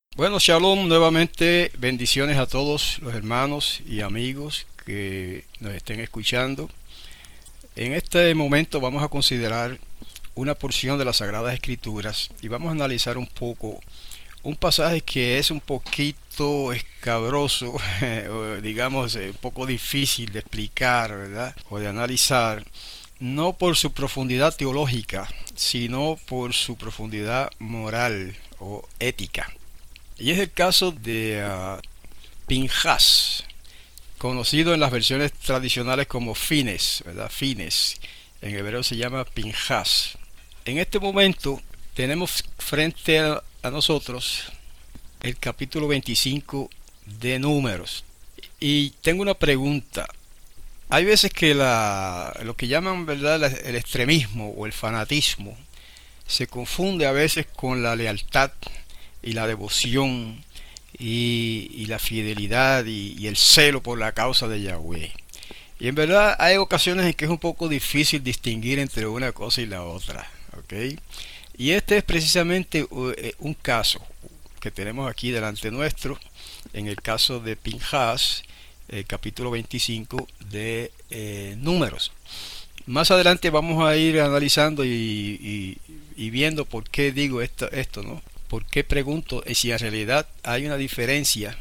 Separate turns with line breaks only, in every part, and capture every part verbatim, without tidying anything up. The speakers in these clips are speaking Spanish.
Bueno, Shalom, nuevamente bendiciones a todos los hermanos y amigos que nos estén escuchando. En este momento vamos a considerar una porción de las Sagradas Escrituras y vamos a analizar un poco un pasaje que es un poquito escabroso, o digamos un poco difícil de explicar, ¿verdad? O de analizar, no por su profundidad teológica, sino por su profundidad moral o ética. Y es el caso de uh, Pinhas, conocido en las versiones tradicionales como Fines, ¿verdad? Fines. En hebreo se llama Pinhas. En este momento tenemos frente a, a nosotros el capítulo veinticinco de Números. Y tengo una pregunta. Hay veces que la, lo que llaman, ¿verdad?, el extremismo o el fanatismo se confunde a veces con la lealtad y la devoción y, y la fidelidad y, y el celo por la causa de Yahweh. Y en verdad hay ocasiones en que es un poco difícil distinguir entre una cosa y la otra, ¿ok? Y este es precisamente un caso que tenemos aquí delante nuestro, en el caso de Pinhas, el capítulo veinticinco de eh, Números. Más adelante vamos a ir analizando y, y, y viendo por qué digo esto, esto, ¿no? ¿Por qué pregunto si en realidad hay una diferencia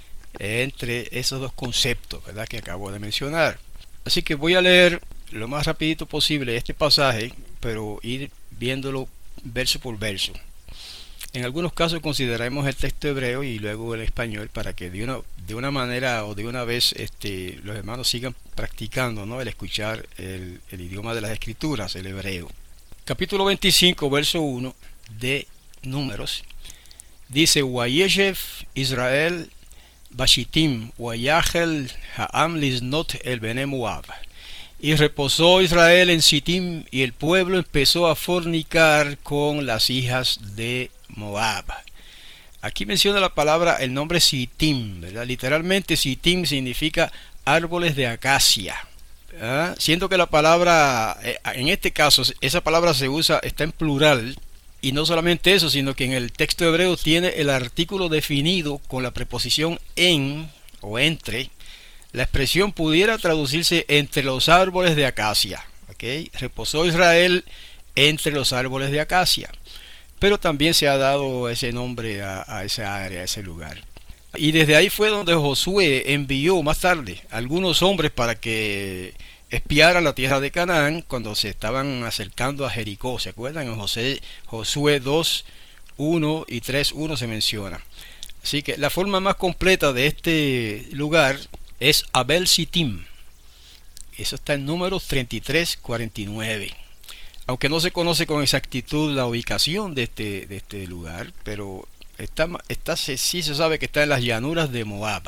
entre esos dos conceptos, ¿verdad?, que acabo de mencionar? Así que voy a leer lo más rapidito posible este pasaje, pero ir viéndolo verso por verso. En algunos casos consideraremos el texto hebreo y luego el español para que de una, de una manera o de una vez este, los hermanos sigan practicando, ¿no?, el escuchar el, el idioma de las escrituras, el hebreo. Capítulo veinticinco, verso uno de Números, dice: Wayeshev Israel Bashitim Wayachel Ha'am Liznot el Bene Moab. Y reposó Israel en Sittim, y el pueblo empezó a fornicar con las hijas de Moab. Aquí menciona la palabra, el nombre Sittim, ¿verdad? Literalmente Sittim significa árboles de acacia. ¿Ah? Siendo que la palabra, en este caso, esa palabra se usa, está en plural. Y no solamente eso, sino que en el texto hebreo tiene el artículo definido con la preposición en o entre. La expresión pudiera traducirse entre los árboles de acacia. ¿Okay? Reposó Israel entre los árboles de acacia. Pero también se ha dado ese nombre a, a esa área, a ese lugar. Y desde ahí fue donde Josué envió más tarde algunos hombres para que espiaran la tierra de Canaán cuando se estaban acercando a Jericó. ¿Se acuerdan? En José, Josué dos, uno y tres, uno se menciona. Así que la forma más completa de este lugar es Abel Sittim. Eso está en Números treinta y tres, cuarenta y nueve. Aunque no se conoce con exactitud la ubicación de este, de este lugar, pero está, está, sí se sabe que está en las llanuras de Moab.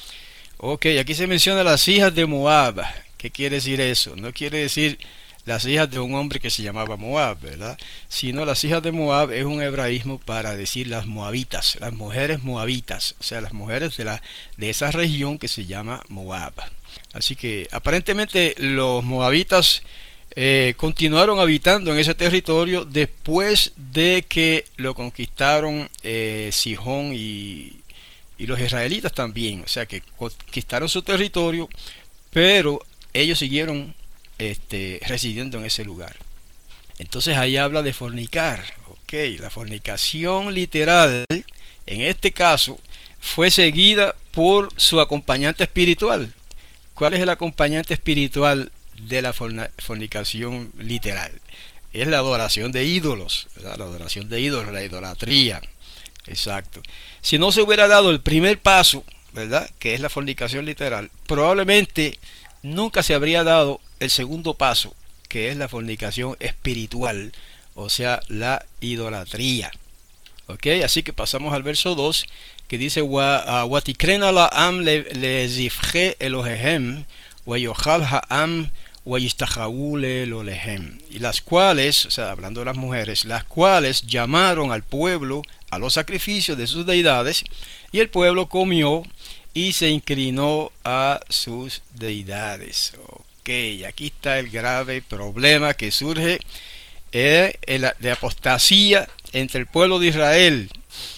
Ok, aquí se menciona las hijas de Moab. ¿Qué quiere decir eso? No quiere decir las hijas de un hombre que se llamaba Moab, ¿verdad? Sino las hijas de Moab es un hebraísmo para decir las moabitas, las mujeres moabitas, o sea, las mujeres de, la, de esa región que se llama Moab. Así que aparentemente los moabitas eh, continuaron habitando en ese territorio después de que lo conquistaron eh, Sihón y, y los israelitas también, o sea que conquistaron su territorio, pero ellos siguieron este, residiendo en ese lugar. Entonces ahí habla de fornicar. Ok, la fornicación literal, en este caso, fue seguida por su acompañante espiritual. ¿Cuál es el acompañante espiritual de la fornicación literal? Es la adoración de ídolos, ¿verdad? La adoración de ídolos, la idolatría. Exacto. Si no se hubiera dado el primer paso, ¿verdad?, que es la fornicación literal, probablemente nunca se habría dado el segundo paso, que es la fornicación espiritual, o sea, la idolatría. ¿Ok? Así que pasamos al verso dos, que dice: Watikrena la am le zifje elohehem, wayochal ha'am wayishtachahu lelolehem. Y las cuales, o sea, hablando de las mujeres, las cuales llamaron al pueblo a los sacrificios de sus deidades, y el pueblo comió y se inclinó a sus deidades. Ok, aquí está el grave problema que surge eh, de apostasía entre el pueblo de Israel.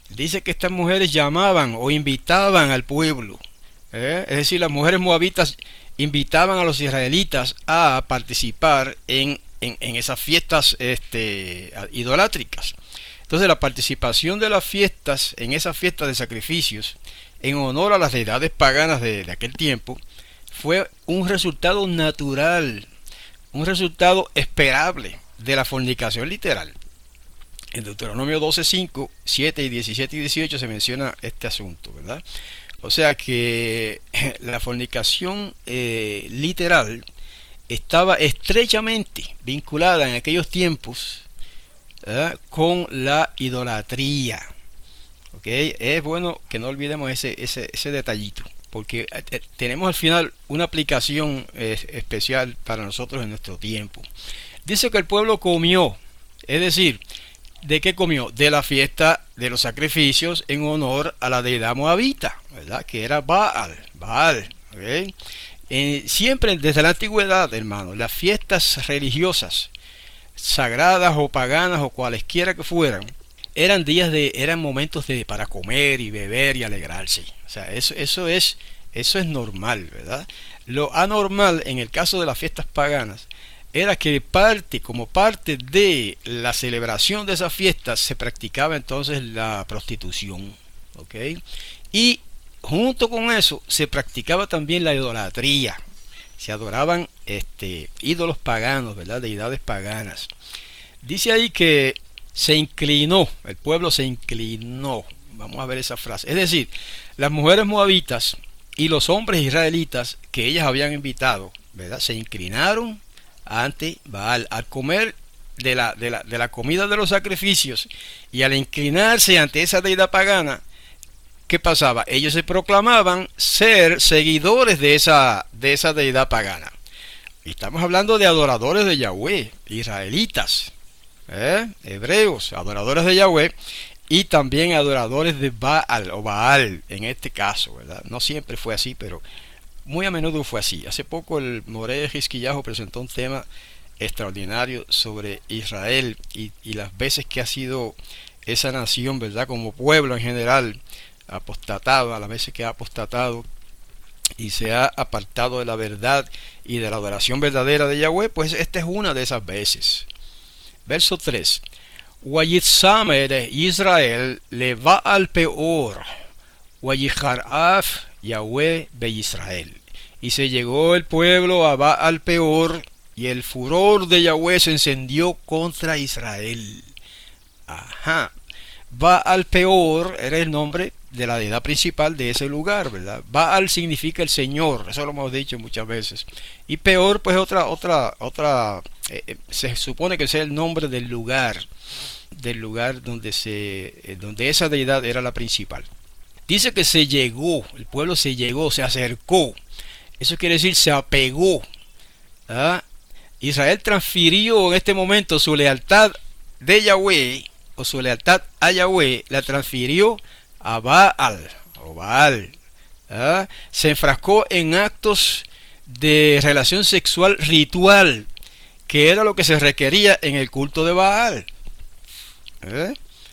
dice que estas mujeres llamaban o invitaban al pueblo. ¿eh? Es decir, las mujeres moabitas invitaban a los israelitas a participar en, en, en esas fiestas este, idolátricas. Entonces la participación de las fiestas, en esas fiestas de sacrificios, en honor a las deidades paganas de, de aquel tiempo, fue un resultado natural, un resultado esperable de la fornicación literal. En Deuteronomio doce, cinco, siete y diecisiete y dieciocho se menciona este asunto, ¿verdad? O sea que la fornicación eh, literal estaba estrechamente vinculada en aquellos tiempos, ¿verdad?, con la idolatría. ¿Okay? Es bueno que no olvidemos ese, ese, ese detallito, porque eh, tenemos al final una aplicación eh, especial para nosotros en nuestro tiempo. Dice que el pueblo comió, es decir, ¿de qué comió? De la fiesta de los sacrificios en honor a la deidad moabita, ¿verdad?, que era Baal. Baal, ¿okay? eh, siempre desde la antigüedad, hermano, las fiestas religiosas, sagradas o paganas o cualesquiera que fueran, eran días de, eran momentos de para comer y beber y alegrarse. O sea, eso, eso es, eso es normal, ¿verdad? Lo anormal en el caso de las fiestas paganas era que parte, como parte de la celebración de esas fiestas, se practicaba entonces la prostitución, ¿ok? Y junto con eso se practicaba también la idolatría. Se adoraban este, ídolos paganos, ¿verdad?, deidades paganas. Dice ahí que se inclinó, el pueblo se inclinó. Vamos a ver esa frase. Es decir, las mujeres moabitas y los hombres israelitas que ellas habían invitado, ¿verdad?, se inclinaron ante Baal al comer de la, de la, de la comida de los sacrificios, y al inclinarse ante esa deidad pagana, ¿qué pasaba? Ellos se proclamaban ser seguidores de esa, de esa deidad pagana. Y estamos hablando de adoradores de Yahweh, israelitas, ¿eh? hebreos, adoradores de Yahweh, y también adoradores de Baal o Baal en este caso, ¿verdad? No siempre fue así, pero muy a menudo fue así. Hace poco el Moré Xisquillajo presentó un tema extraordinario sobre Israel y, y las veces que ha sido esa nación, ¿verdad?, como pueblo en general, apostatado, a las veces que ha apostatado y se ha apartado de la verdad y de la adoración verdadera de Yahweh. Pues esta es una de esas veces. Verso tres. Wayitzamer Israel le va al peor, Wayiharaf Yahweh be Israel. Y se llegó el pueblo a Baal Peor, y el furor de Yahweh se encendió contra Israel. Ajá. Baal Peor era el nombre de la deidad principal de ese lugar, ¿verdad? Baal significa el Señor, eso lo hemos dicho muchas veces. Y Peor, pues otra, otra, otra, eh, se supone que sea el nombre del lugar, del lugar donde se, eh, donde esa deidad era la principal. Dice que se llegó, el pueblo se llegó, se acercó. Eso quiere decir se apegó. ¿Ah? Israel transfirió en este momento su lealtad de Yahweh, o su lealtad a Yahweh, la transfirió a Baal, o Baal. ¿Ah? Se enfrascó en actos de relación sexual ritual, que era lo que se requería en el culto de Baal. ¿Eh?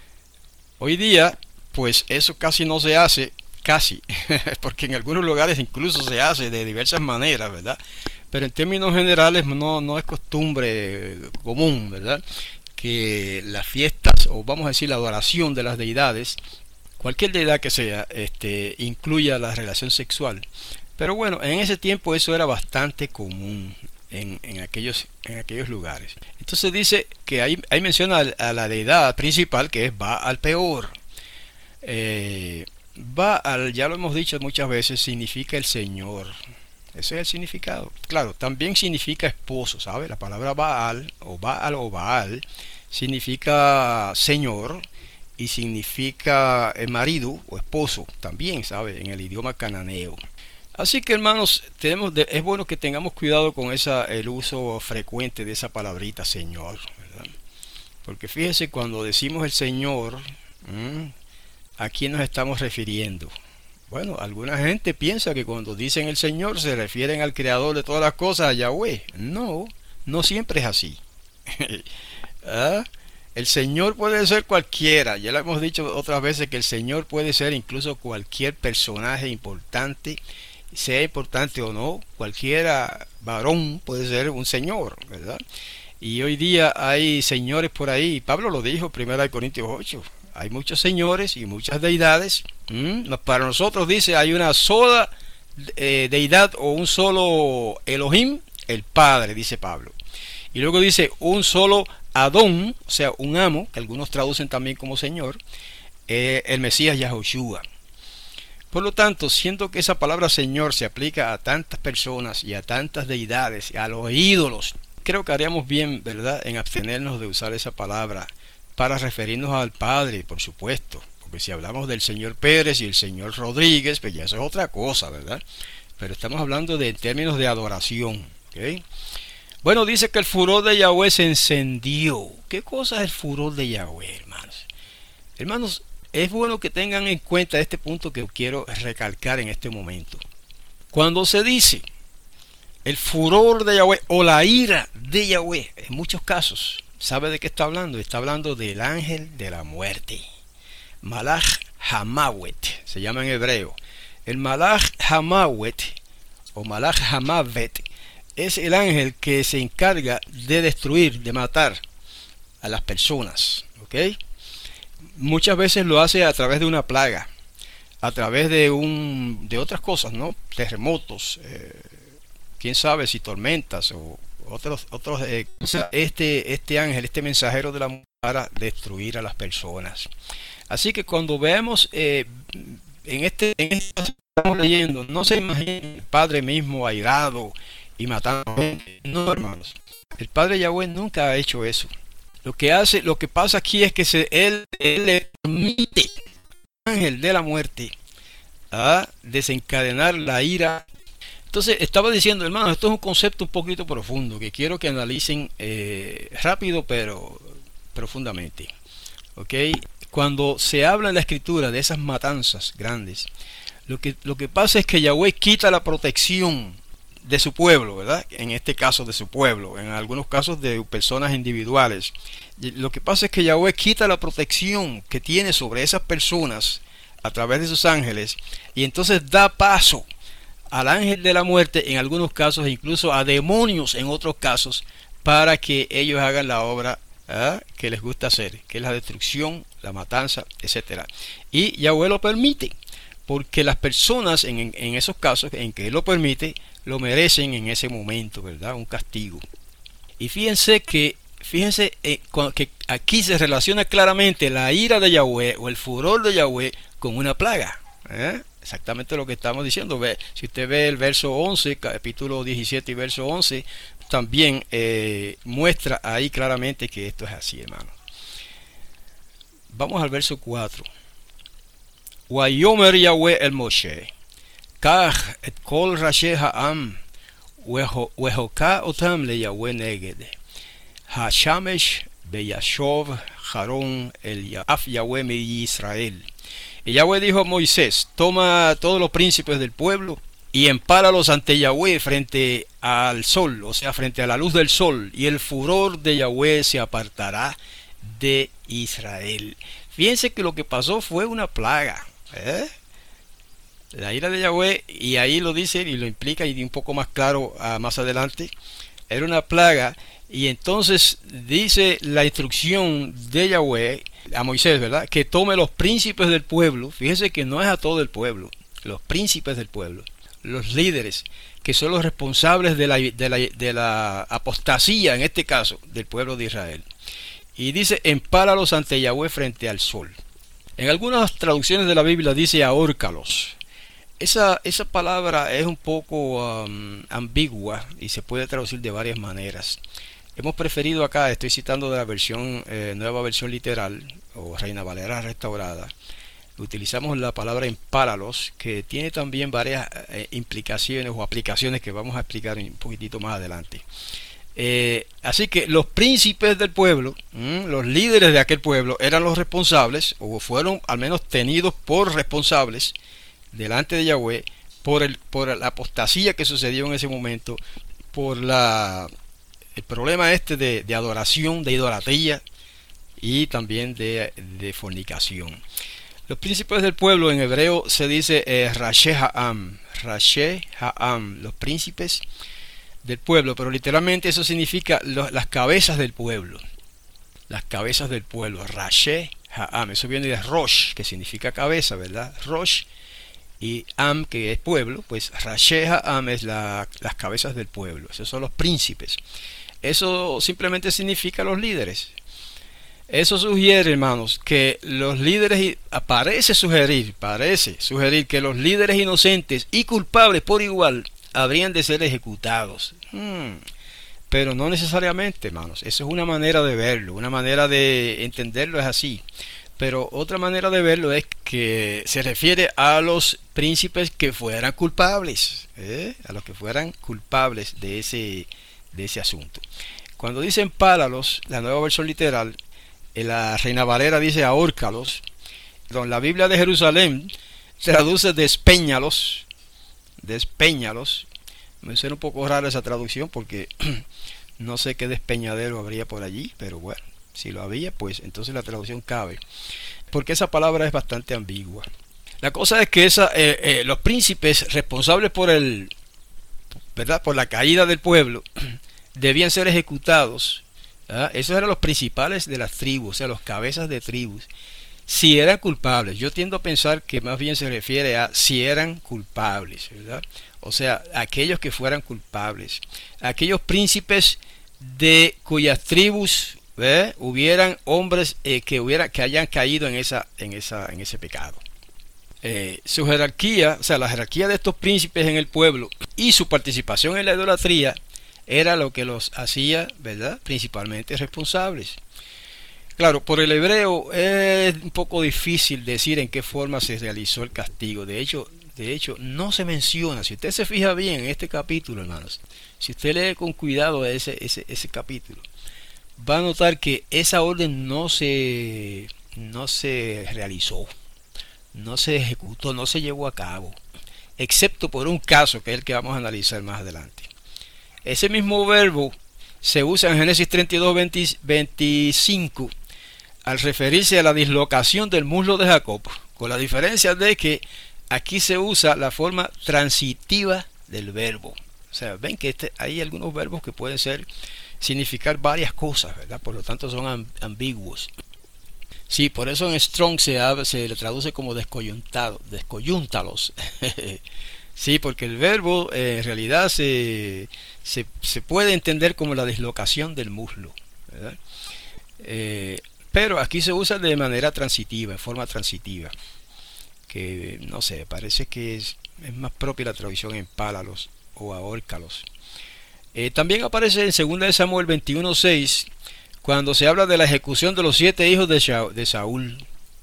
Hoy día, pues eso casi no se hace, casi, porque en algunos lugares incluso se hace de diversas maneras, ¿verdad? Pero en términos generales no, no es costumbre común, ¿verdad?, que las fiestas, o vamos a decir la adoración de las deidades, cualquier deidad que sea, este, incluya la relación sexual. Pero bueno, en ese tiempo eso era bastante común en, en, aquellos, en aquellos lugares. Entonces dice que ahí, ahí menciona a la deidad principal, que es Baal Peor. Eh, Baal, ya lo hemos dicho muchas veces, significa el Señor. Ese es el significado. Claro, también significa esposo, ¿sabe? La palabra Baal o Baal o Baal significa Señor y significa marido o esposo también, ¿sabe?, en el idioma cananeo. Así que, hermanos, tenemos de, es bueno que tengamos cuidado con esa, el uso frecuente de esa palabrita Señor, ¿verdad? Porque fíjense, cuando decimos el Señor, ¿m? ¿a quién nos estamos refiriendo? Bueno, alguna gente piensa que cuando dicen el Señor se refieren al creador de todas las cosas, a Yahweh. No, no siempre es así. ¿Ah? El Señor puede ser cualquiera. Ya lo hemos dicho otras veces que el Señor puede ser incluso cualquier personaje importante, sea importante o no. Cualquiera varón puede ser un señor, ¿verdad? Y hoy día hay señores por ahí. Pablo lo dijo, primera de Corintios ocho. Hay muchos señores y muchas deidades. ¿Mm? Para nosotros dice hay una sola eh, deidad o un solo Elohim, el Padre, dice Pablo. Y luego dice un solo Adón, o sea, un amo, que algunos traducen también como Señor, eh, el Mesías Yahushua. Por lo tanto, siento que esa palabra Señor se aplica a tantas personas y a tantas deidades, y a los ídolos, creo que haríamos bien, ¿verdad?, en abstenernos de usar esa palabra para referirnos al Padre, por supuesto. Porque si hablamos del Señor Pérez y el Señor Rodríguez, pues ya eso es otra cosa, ¿verdad? Pero estamos hablando de en términos de adoración, ¿ok? Bueno, dice que el furor de Yahweh se encendió. ¿Qué cosa es el furor de Yahweh, hermanos? Hermanos, es bueno que tengan en cuenta este punto que quiero recalcar en este momento. Cuando se dice el furor de Yahweh o la ira de Yahweh, en muchos casos, ¿sabe de qué está hablando? Está hablando del ángel de la muerte. Malach Hamawet, se llama en hebreo. El Malach Hamawet o Malach Hamavet es el ángel que se encarga de destruir, de matar a las personas, ¿ok? Muchas veces lo hace a través de una plaga, a través de un de otras cosas, ¿no? Terremotos, eh, quién sabe si tormentas o otros otros eh, este este ángel, este mensajero de la muerte para destruir a las personas. Así que cuando vemos eh, en este en este que estamos leyendo, no se imagine el Padre mismo airado y matando gente. No, hermanos, el Padre Yahweh nunca ha hecho eso. Lo que hace, lo que pasa aquí es que se, él, él le permite al ángel de la muerte a desencadenar la ira. Entonces estaba diciendo, hermanos, esto es un concepto un poquito profundo que quiero que analicen eh, rápido pero profundamente, ¿ok? Cuando se habla en la escritura de esas matanzas grandes, lo que, lo que pasa es que Yahweh quita la protección de su pueblo, ¿verdad? En este caso de su pueblo, en algunos casos de personas individuales. Lo que pasa es que Yahweh quita la protección que tiene sobre esas personas a través de sus ángeles y entonces da paso al ángel de la muerte en algunos casos e incluso a demonios en otros casos para que ellos hagan la obra ¿eh? que les gusta hacer, que es la destrucción, la matanza, etcétera. Y Yahweh lo permite porque las personas en, en, en esos casos en que Él lo permite lo merecen en ese momento, ¿verdad? Un castigo. Y fíjense que fíjense eh, que aquí se relaciona claramente la ira de Yahweh o el furor de Yahweh con una plaga. ¿eh? Exactamente lo que estamos diciendo. Ve, si usted ve el verso once, capítulo diecisiete y verso once, también eh, muestra ahí claramente que esto es así, hermano. Vamos al verso cuatro. Wayomer Yahweh el Moshe. Kach et kol rashi ha'am wehoka otam le Yahweh neged hashamesh beyashov Haron el Yaf Yahweh mi Israel. Y Yahweh dijo a Moisés: toma todos los príncipes del pueblo y empáralos ante Yahweh frente al sol, o sea, frente a la luz del sol, y el furor de Yahweh se apartará de Israel. Fíjense que lo que pasó fue una plaga, ¿eh? La ira de Yahweh, y ahí lo dice y lo implica y un poco más claro uh, más adelante, era una plaga. Y entonces dice la instrucción de Yahweh a Moisés, ¿verdad? Que tome los príncipes del pueblo. Fíjese que no es a todo el pueblo, los príncipes del pueblo, los líderes, que son los responsables de la, de la, de la apostasía, en este caso, del pueblo de Israel. Y dice: empáralos ante Yahweh frente al sol. En algunas traducciones de la Biblia dice: ahórcalos. Esa, esa palabra es un poco um, ambigua y se puede traducir de varias maneras. Hemos preferido acá, estoy citando de la versión eh, nueva versión literal o Reina Valera restaurada, utilizamos la palabra empáralos, que tiene también varias eh, implicaciones o aplicaciones que vamos a explicar un poquitito más adelante. Eh, así que los príncipes del pueblo, mmm, los líderes de aquel pueblo, eran los responsables, o fueron al menos tenidos por responsables delante de Yahweh por, el, por la apostasía que sucedió en ese momento, por la, el problema este de, de adoración, de idolatría, y también de, de fornicación. Los príncipes del pueblo en hebreo se dice eh, Rashe Ha'am, Rashe Ha'am, los príncipes del pueblo, pero literalmente eso significa los, las cabezas del pueblo, las cabezas del pueblo, Rashe Ha'am, eso viene de Rosh, que significa cabeza, ¿verdad? Rosh, y Am, que es pueblo, pues Rashe Ha'am es la, las cabezas del pueblo, esos son los príncipes. Eso simplemente significa los líderes. Eso sugiere, hermanos, que los líderes, parece sugerir, parece sugerir que los líderes inocentes y culpables por igual habrían de ser ejecutados. Hmm. Pero no necesariamente, hermanos. Eso es una manera de verlo, una manera de entenderlo es así. Pero otra manera de verlo es que se refiere a los príncipes que fueran culpables, ¿eh? a los que fueran culpables de ese, de ese asunto. Cuando dicen pálalos, la nueva versión literal, la Reina Valera dice ahórcalos. La Biblia de Jerusalén traduce despéñalos, despéñalos. Me suena un poco rara esa traducción porque no sé qué despeñadero habría por allí, pero bueno, si lo había, pues entonces la traducción cabe, porque esa palabra es bastante ambigua. La cosa es que esa, eh, eh, los príncipes responsables por el, ¿verdad?, por la caída del pueblo debían ser ejecutados. ¿Ah? Esos eran los principales de las tribus, o sea, los cabezas de tribus, si eran culpables. Yo tiendo a pensar que más bien se refiere a si eran culpables, ¿verdad? O sea, aquellos que fueran culpables, aquellos príncipes de cuyas tribus ¿eh? hubieran hombres eh, que hubieran que hayan caído en esa en esa en ese pecado. Eh, su jerarquía, o sea, la jerarquía de estos príncipes en el pueblo y su participación en la idolatría era lo que los hacía, ¿verdad?, principalmente responsables. Claro, por el hebreo es un poco difícil decir en qué forma se realizó el castigo. De hecho, de hecho no se menciona. Si usted se fija bien en este capítulo, hermanos, si usted lee con cuidado ese, ese, ese capítulo, va a notar que esa orden no se, no se realizó, no se ejecutó, no se llevó a cabo, excepto por un caso que es el que vamos a analizar más adelante. Ese mismo verbo se usa en Génesis treinta y dos, veinticinco al referirse a la dislocación del muslo de Jacob, con la diferencia de que aquí se usa la forma transitiva del verbo. O sea, ven que este, hay algunos verbos que pueden ser significar varias cosas, ¿verdad? Por lo tanto son ambiguos. Sí, por eso en Strong se, habla, se le traduce como descoyuntado, descoyúntalos. Sí, porque el verbo eh, en realidad se, se, se puede entender como la dislocación del muslo, ¿verdad? Eh, pero aquí se usa de manera transitiva, en forma transitiva, que no sé, parece que es, es más propia la traducción en pálalos o ahórcalos. Eh, también aparece en segunda de Samuel veintiuno seis, cuando se habla de la ejecución de los siete hijos de, Sha, de Saúl.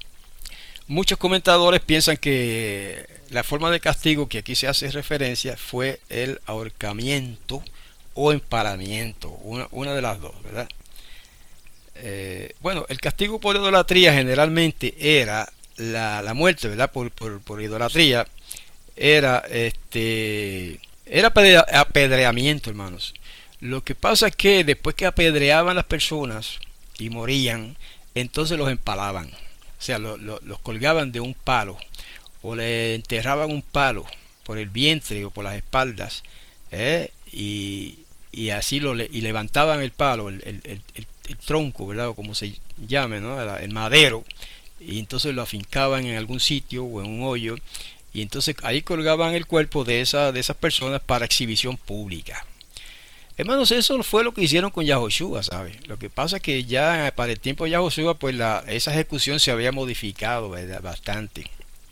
Muchos comentadores piensan que la forma de castigo que aquí se hace referencia fue el ahorcamiento o empalamiento, una, una de las dos, ¿verdad? Eh, bueno, el castigo por idolatría generalmente era la, la muerte, ¿verdad? Por, por, por idolatría era este era apedreamiento, hermanos. Lo que pasa es que después que apedreaban las personas y morían, entonces los empalaban. O sea, lo, lo, los colgaban de un palo o le enterraban un palo por el vientre o por las espaldas, ¿eh? y, y así lo y levantaban el palo, el, el, el, el tronco, ¿verdad? O como se llame, ¿no? El madero, y entonces lo afincaban en algún sitio o en un hoyo, y entonces ahí colgaban el cuerpo de, esa, de esas personas para exhibición pública. Hermanos, eso fue lo que hicieron con Yahoshua, ¿sabes? Lo que pasa es que ya para el tiempo de Yahoshua, pues la, esa ejecución se había modificado, ¿verdad?, bastante.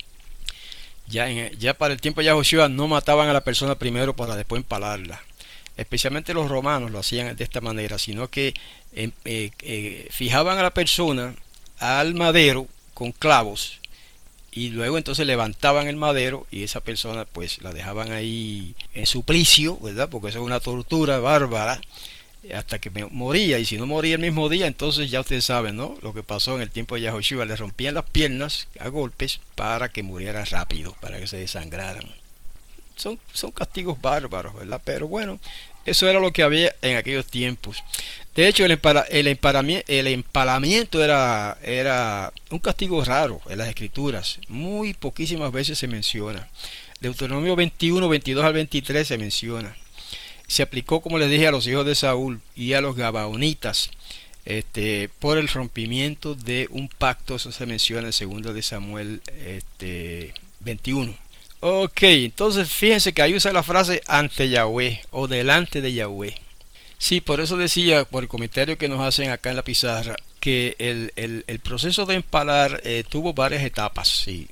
Ya, en, ya para el tiempo de Yahoshua no mataban a la persona primero para después empalarla. Especialmente los romanos lo hacían de esta manera, sino que eh, eh, eh, fijaban a la persona al madero con clavos y luego entonces levantaban el madero y esa persona pues la dejaban ahí en suplicio, ¿verdad? Porque eso es una tortura bárbara hasta que moría, y si no moría el mismo día, entonces ya ustedes saben, ¿no?, lo que pasó en el tiempo de Yahoshua. Le rompían las piernas a golpes para que muriera rápido, para que se desangraran. Son, son castigos bárbaros, ¿verdad? Pero bueno, Eso era lo que había en aquellos tiempos. De hecho, el, empala, el, empalami, el empalamiento era, era un castigo raro en las escrituras. Muy poquísimas veces se menciona. Deuteronomio veintiuno, veintidós al veintitrés se menciona. Se aplicó, como les dije, a los hijos de Saúl y a los gabaonitas, este, por el rompimiento de un pacto. Eso se menciona en segundo de Samuel este, veintiuno. Ok, entonces fíjense que ahí usa la frase ante Yahweh o delante de Yahweh. Sí, por eso decía, por el comentario que nos hacen acá en la pizarra, que el, el, el proceso de empalar eh, tuvo varias etapas. Sí.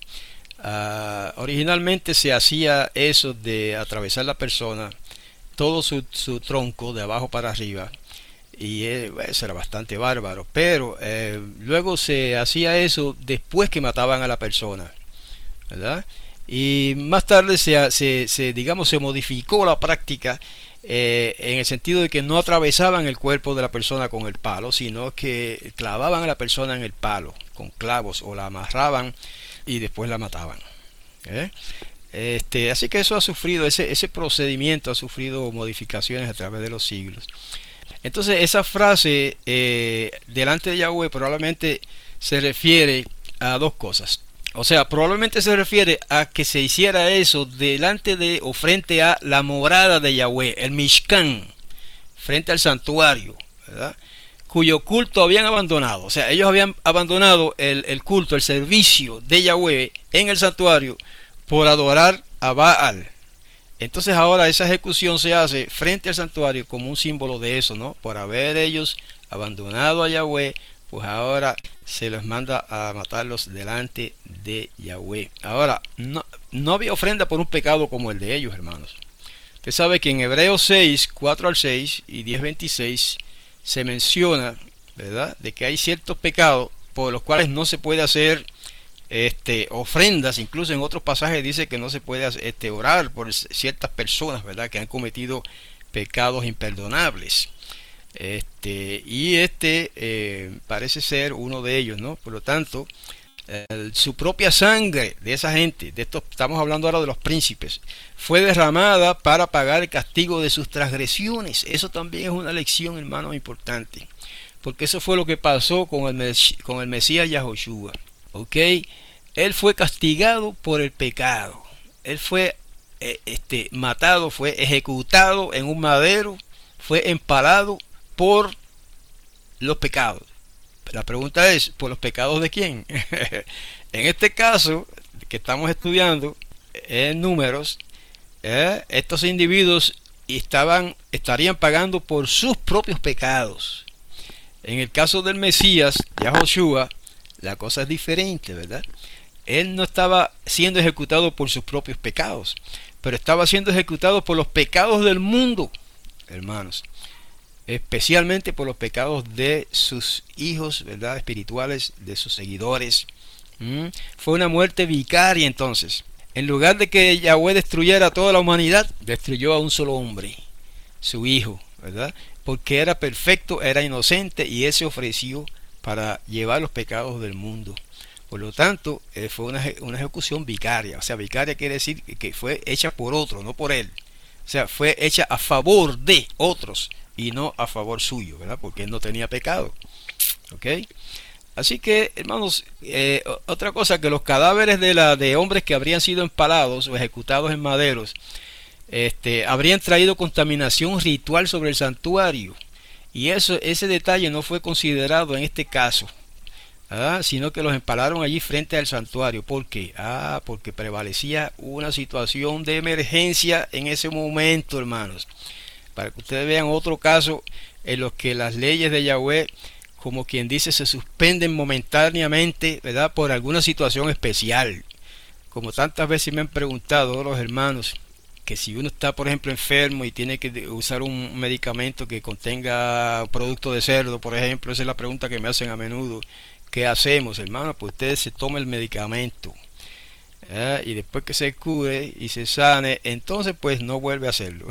Uh, originalmente se hacía eso de atravesar la persona, todo su, su tronco de abajo para arriba, y eh, eso era bastante bárbaro, pero eh, luego se hacía eso después que mataban a la persona, ¿verdad? Y más tarde se, se, se digamos se modificó la práctica eh, en el sentido de que no atravesaban el cuerpo de la persona con el palo, sino que clavaban a la persona en el palo con clavos o la amarraban y después la mataban. ¿Eh? Este, así que eso ha sufrido, ese, ese procedimiento ha sufrido modificaciones a través de los siglos. Entonces esa frase eh, delante de Yahweh probablemente se refiere a dos cosas. O sea, probablemente se refiere a que se hiciera eso delante de o frente a la morada de Yahweh, el Mishkan, frente al santuario, ¿verdad? Cuyo culto habían abandonado. O sea, ellos habían abandonado el, el culto, el servicio de Yahweh en el santuario por adorar a Baal. Entonces ahora esa ejecución se hace frente al santuario como un símbolo de eso, ¿no? Por haber ellos abandonado a Yahweh, pues ahora se los manda a matarlos delante de Yahweh. Ahora, no, no había ofrenda por un pecado como el de ellos, hermanos. Usted sabe que en Hebreos seis, cuatro al seis y diez, veintiséis se menciona, ¿verdad?, de que hay ciertos pecados por los cuales no se puede hacer este, ofrendas. Incluso en otros pasajes dice que no se puede este, orar por ciertas personas, ¿verdad?, que han cometido pecados imperdonables. Este, y este eh, parece ser uno de ellos, ¿no? Por lo tanto, eh, su propia sangre de esa gente, de estos, estamos hablando ahora de los príncipes, fue derramada para pagar el castigo de sus transgresiones. Eso también es una lección, hermano, importante, porque eso fue lo que pasó con el, mes, con el Mesías Yahoshua. ¿Ok? Él fue castigado por el pecado. Él fue eh, este, matado, fue ejecutado en un madero, fue empalado por los pecados. La pregunta es, ¿por los pecados de quién? En este caso que estamos estudiando en Números, eh, estos individuos estaban, estarían pagando por sus propios pecados. En el caso del Mesías, Yahoshua, la cosa es diferente, ¿verdad? Él no estaba siendo ejecutado por sus propios pecados, pero estaba siendo ejecutado por los pecados del mundo, hermanos, especialmente por los pecados de sus hijos, ¿verdad?, espirituales, de sus seguidores. ¿Mm? Fue una muerte vicaria. Entonces, en lugar de que Yahweh destruyera a toda la humanidad, destruyó a un solo hombre, su hijo, ¿verdad?, porque era perfecto, era inocente, y él se ofreció para llevar los pecados del mundo. Por lo tanto, eh, fue una, una ejecución vicaria. O sea, vicaria quiere decir que fue hecha por otro, no por él. O sea, fue hecha a favor de otros y no a favor suyo, ¿verdad?, porque él no tenía pecado. ¿Ok? Así que, hermanos, eh, otra cosa, que los cadáveres de, la, de hombres que habrían sido empalados o ejecutados en maderos este, habrían traído contaminación ritual sobre el santuario. Y eso, ese detalle no fue considerado en este caso, ¿verdad?, sino que los empalaron allí frente al santuario. ¿Por qué? Ah, porque prevalecía una situación de emergencia en ese momento, hermanos. Para que ustedes vean otro caso en los que las leyes de Yahweh, como quien dice, se suspenden momentáneamente, ¿verdad?, por alguna situación especial. Como tantas veces me han preguntado los hermanos, que si uno está, por ejemplo, enfermo y tiene que usar un medicamento que contenga producto de cerdo, por ejemplo, esa es la pregunta que me hacen a menudo. ¿Qué hacemos, hermano? Pues usted se toma el medicamento, ¿eh?, y después que se cure y se sane, entonces pues no vuelve a hacerlo.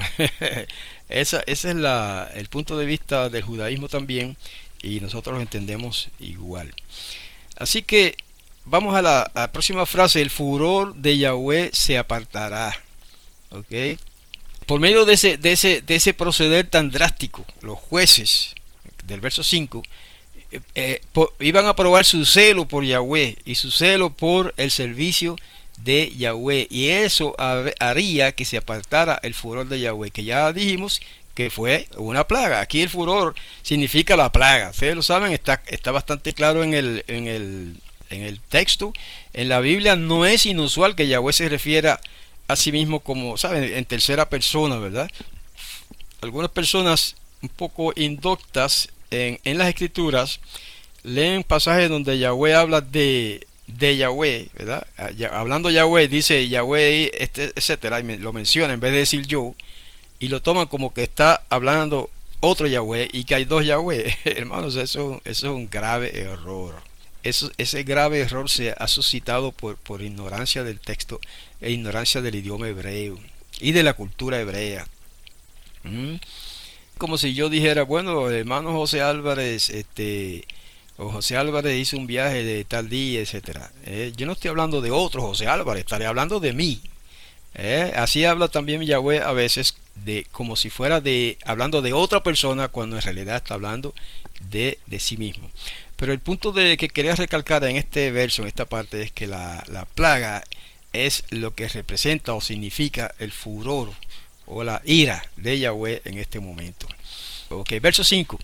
Esa, ese es la, el punto de vista del judaísmo también, y nosotros lo entendemos igual. Así que vamos a la, a la próxima frase: el furor de Yahweh se apartará. ¿Ok? por medio de ese, de ese, de ese proceder tan drástico, los jueces del verso cinco eh, eh, por, iban a probar su celo por Yahweh y su celo por el servicio de Yahweh, y eso haría que se apartara el furor de Yahweh, que ya dijimos que fue una plaga. Aquí el furor significa la plaga, ustedes lo saben, está, está bastante claro en el, en el en el texto. En la Biblia no es inusual que Yahweh se refiera a sí mismo como, ¿saben?, en tercera persona, ¿verdad? Algunas personas un poco indoctas en, en las escrituras leen pasajes donde Yahweh habla de, de Yahweh, ¿verdad? Hablando Yahweh, dice Yahweh, este, etcétera, y lo menciona en vez de decir yo, y lo toman como que está hablando otro Yahweh y que hay dos Yahweh. Hermanos, eso, eso es un grave error. Eso, ese grave error se ha suscitado por, por ignorancia del texto e ignorancia del idioma hebreo y de la cultura hebrea. ¿Mm? Como si yo dijera, bueno, hermano José Álvarez, este, o José Álvarez hizo un viaje de tal día, etcétera. Eh, yo no estoy hablando de otro José Álvarez, estaré hablando de mí. Eh, así habla también Yahweh a veces, de como si fuera de hablando de otra persona, cuando en realidad está hablando de, de sí mismo. Pero el punto de que quería recalcar en este verso, en esta parte, es que la, la plaga es lo que representa o significa el furor o la ira de Yahweh en este momento. Ok, verso cinco.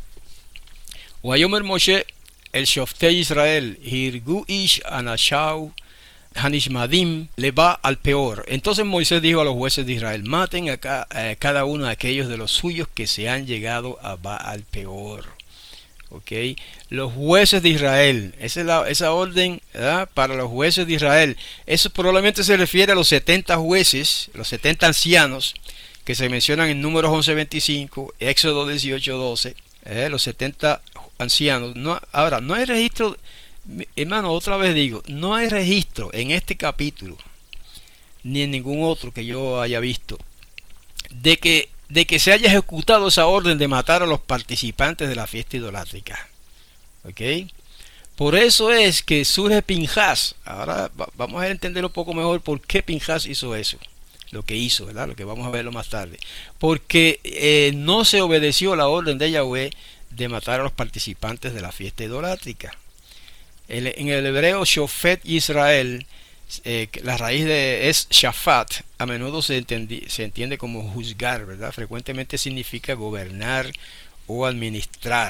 Wayomer Moshe el Shoftei Israel, Hirgu ish anashau Hanishmadim le va al peor. Entonces Moisés dijo a los jueces de Israel: maten a, ca a cada uno de aquellos de los suyos que se han llegado a Baal peor. Okay. Los jueces de Israel, esa es la, esa orden, ¿verdad?, para los jueces de Israel. Eso probablemente se refiere a los setenta jueces, los setenta ancianos que se mencionan en Números once veinticinco, Éxodo dieciocho doce, ¿eh? Los setenta ancianos. No, ahora, no hay registro, hermano, otra vez digo, no hay registro en este capítulo, ni en ningún otro que yo haya visto, de que de que se haya ejecutado esa orden de matar a los participantes de la fiesta idolátrica. ¿Ok? Por eso es que surge Pinhas. Ahora vamos a entender un poco mejor por qué Pinhas hizo eso, lo que hizo, ¿verdad? Lo que vamos a verlo más tarde. Porque eh, no se obedeció la orden de Yahweh de matar a los participantes de la fiesta idolátrica. El, en el hebreo Shofet Israel, Eh, la raíz de es shafat, a menudo se, entendi, se entiende como juzgar, ¿verdad? Frecuentemente significa gobernar o administrar.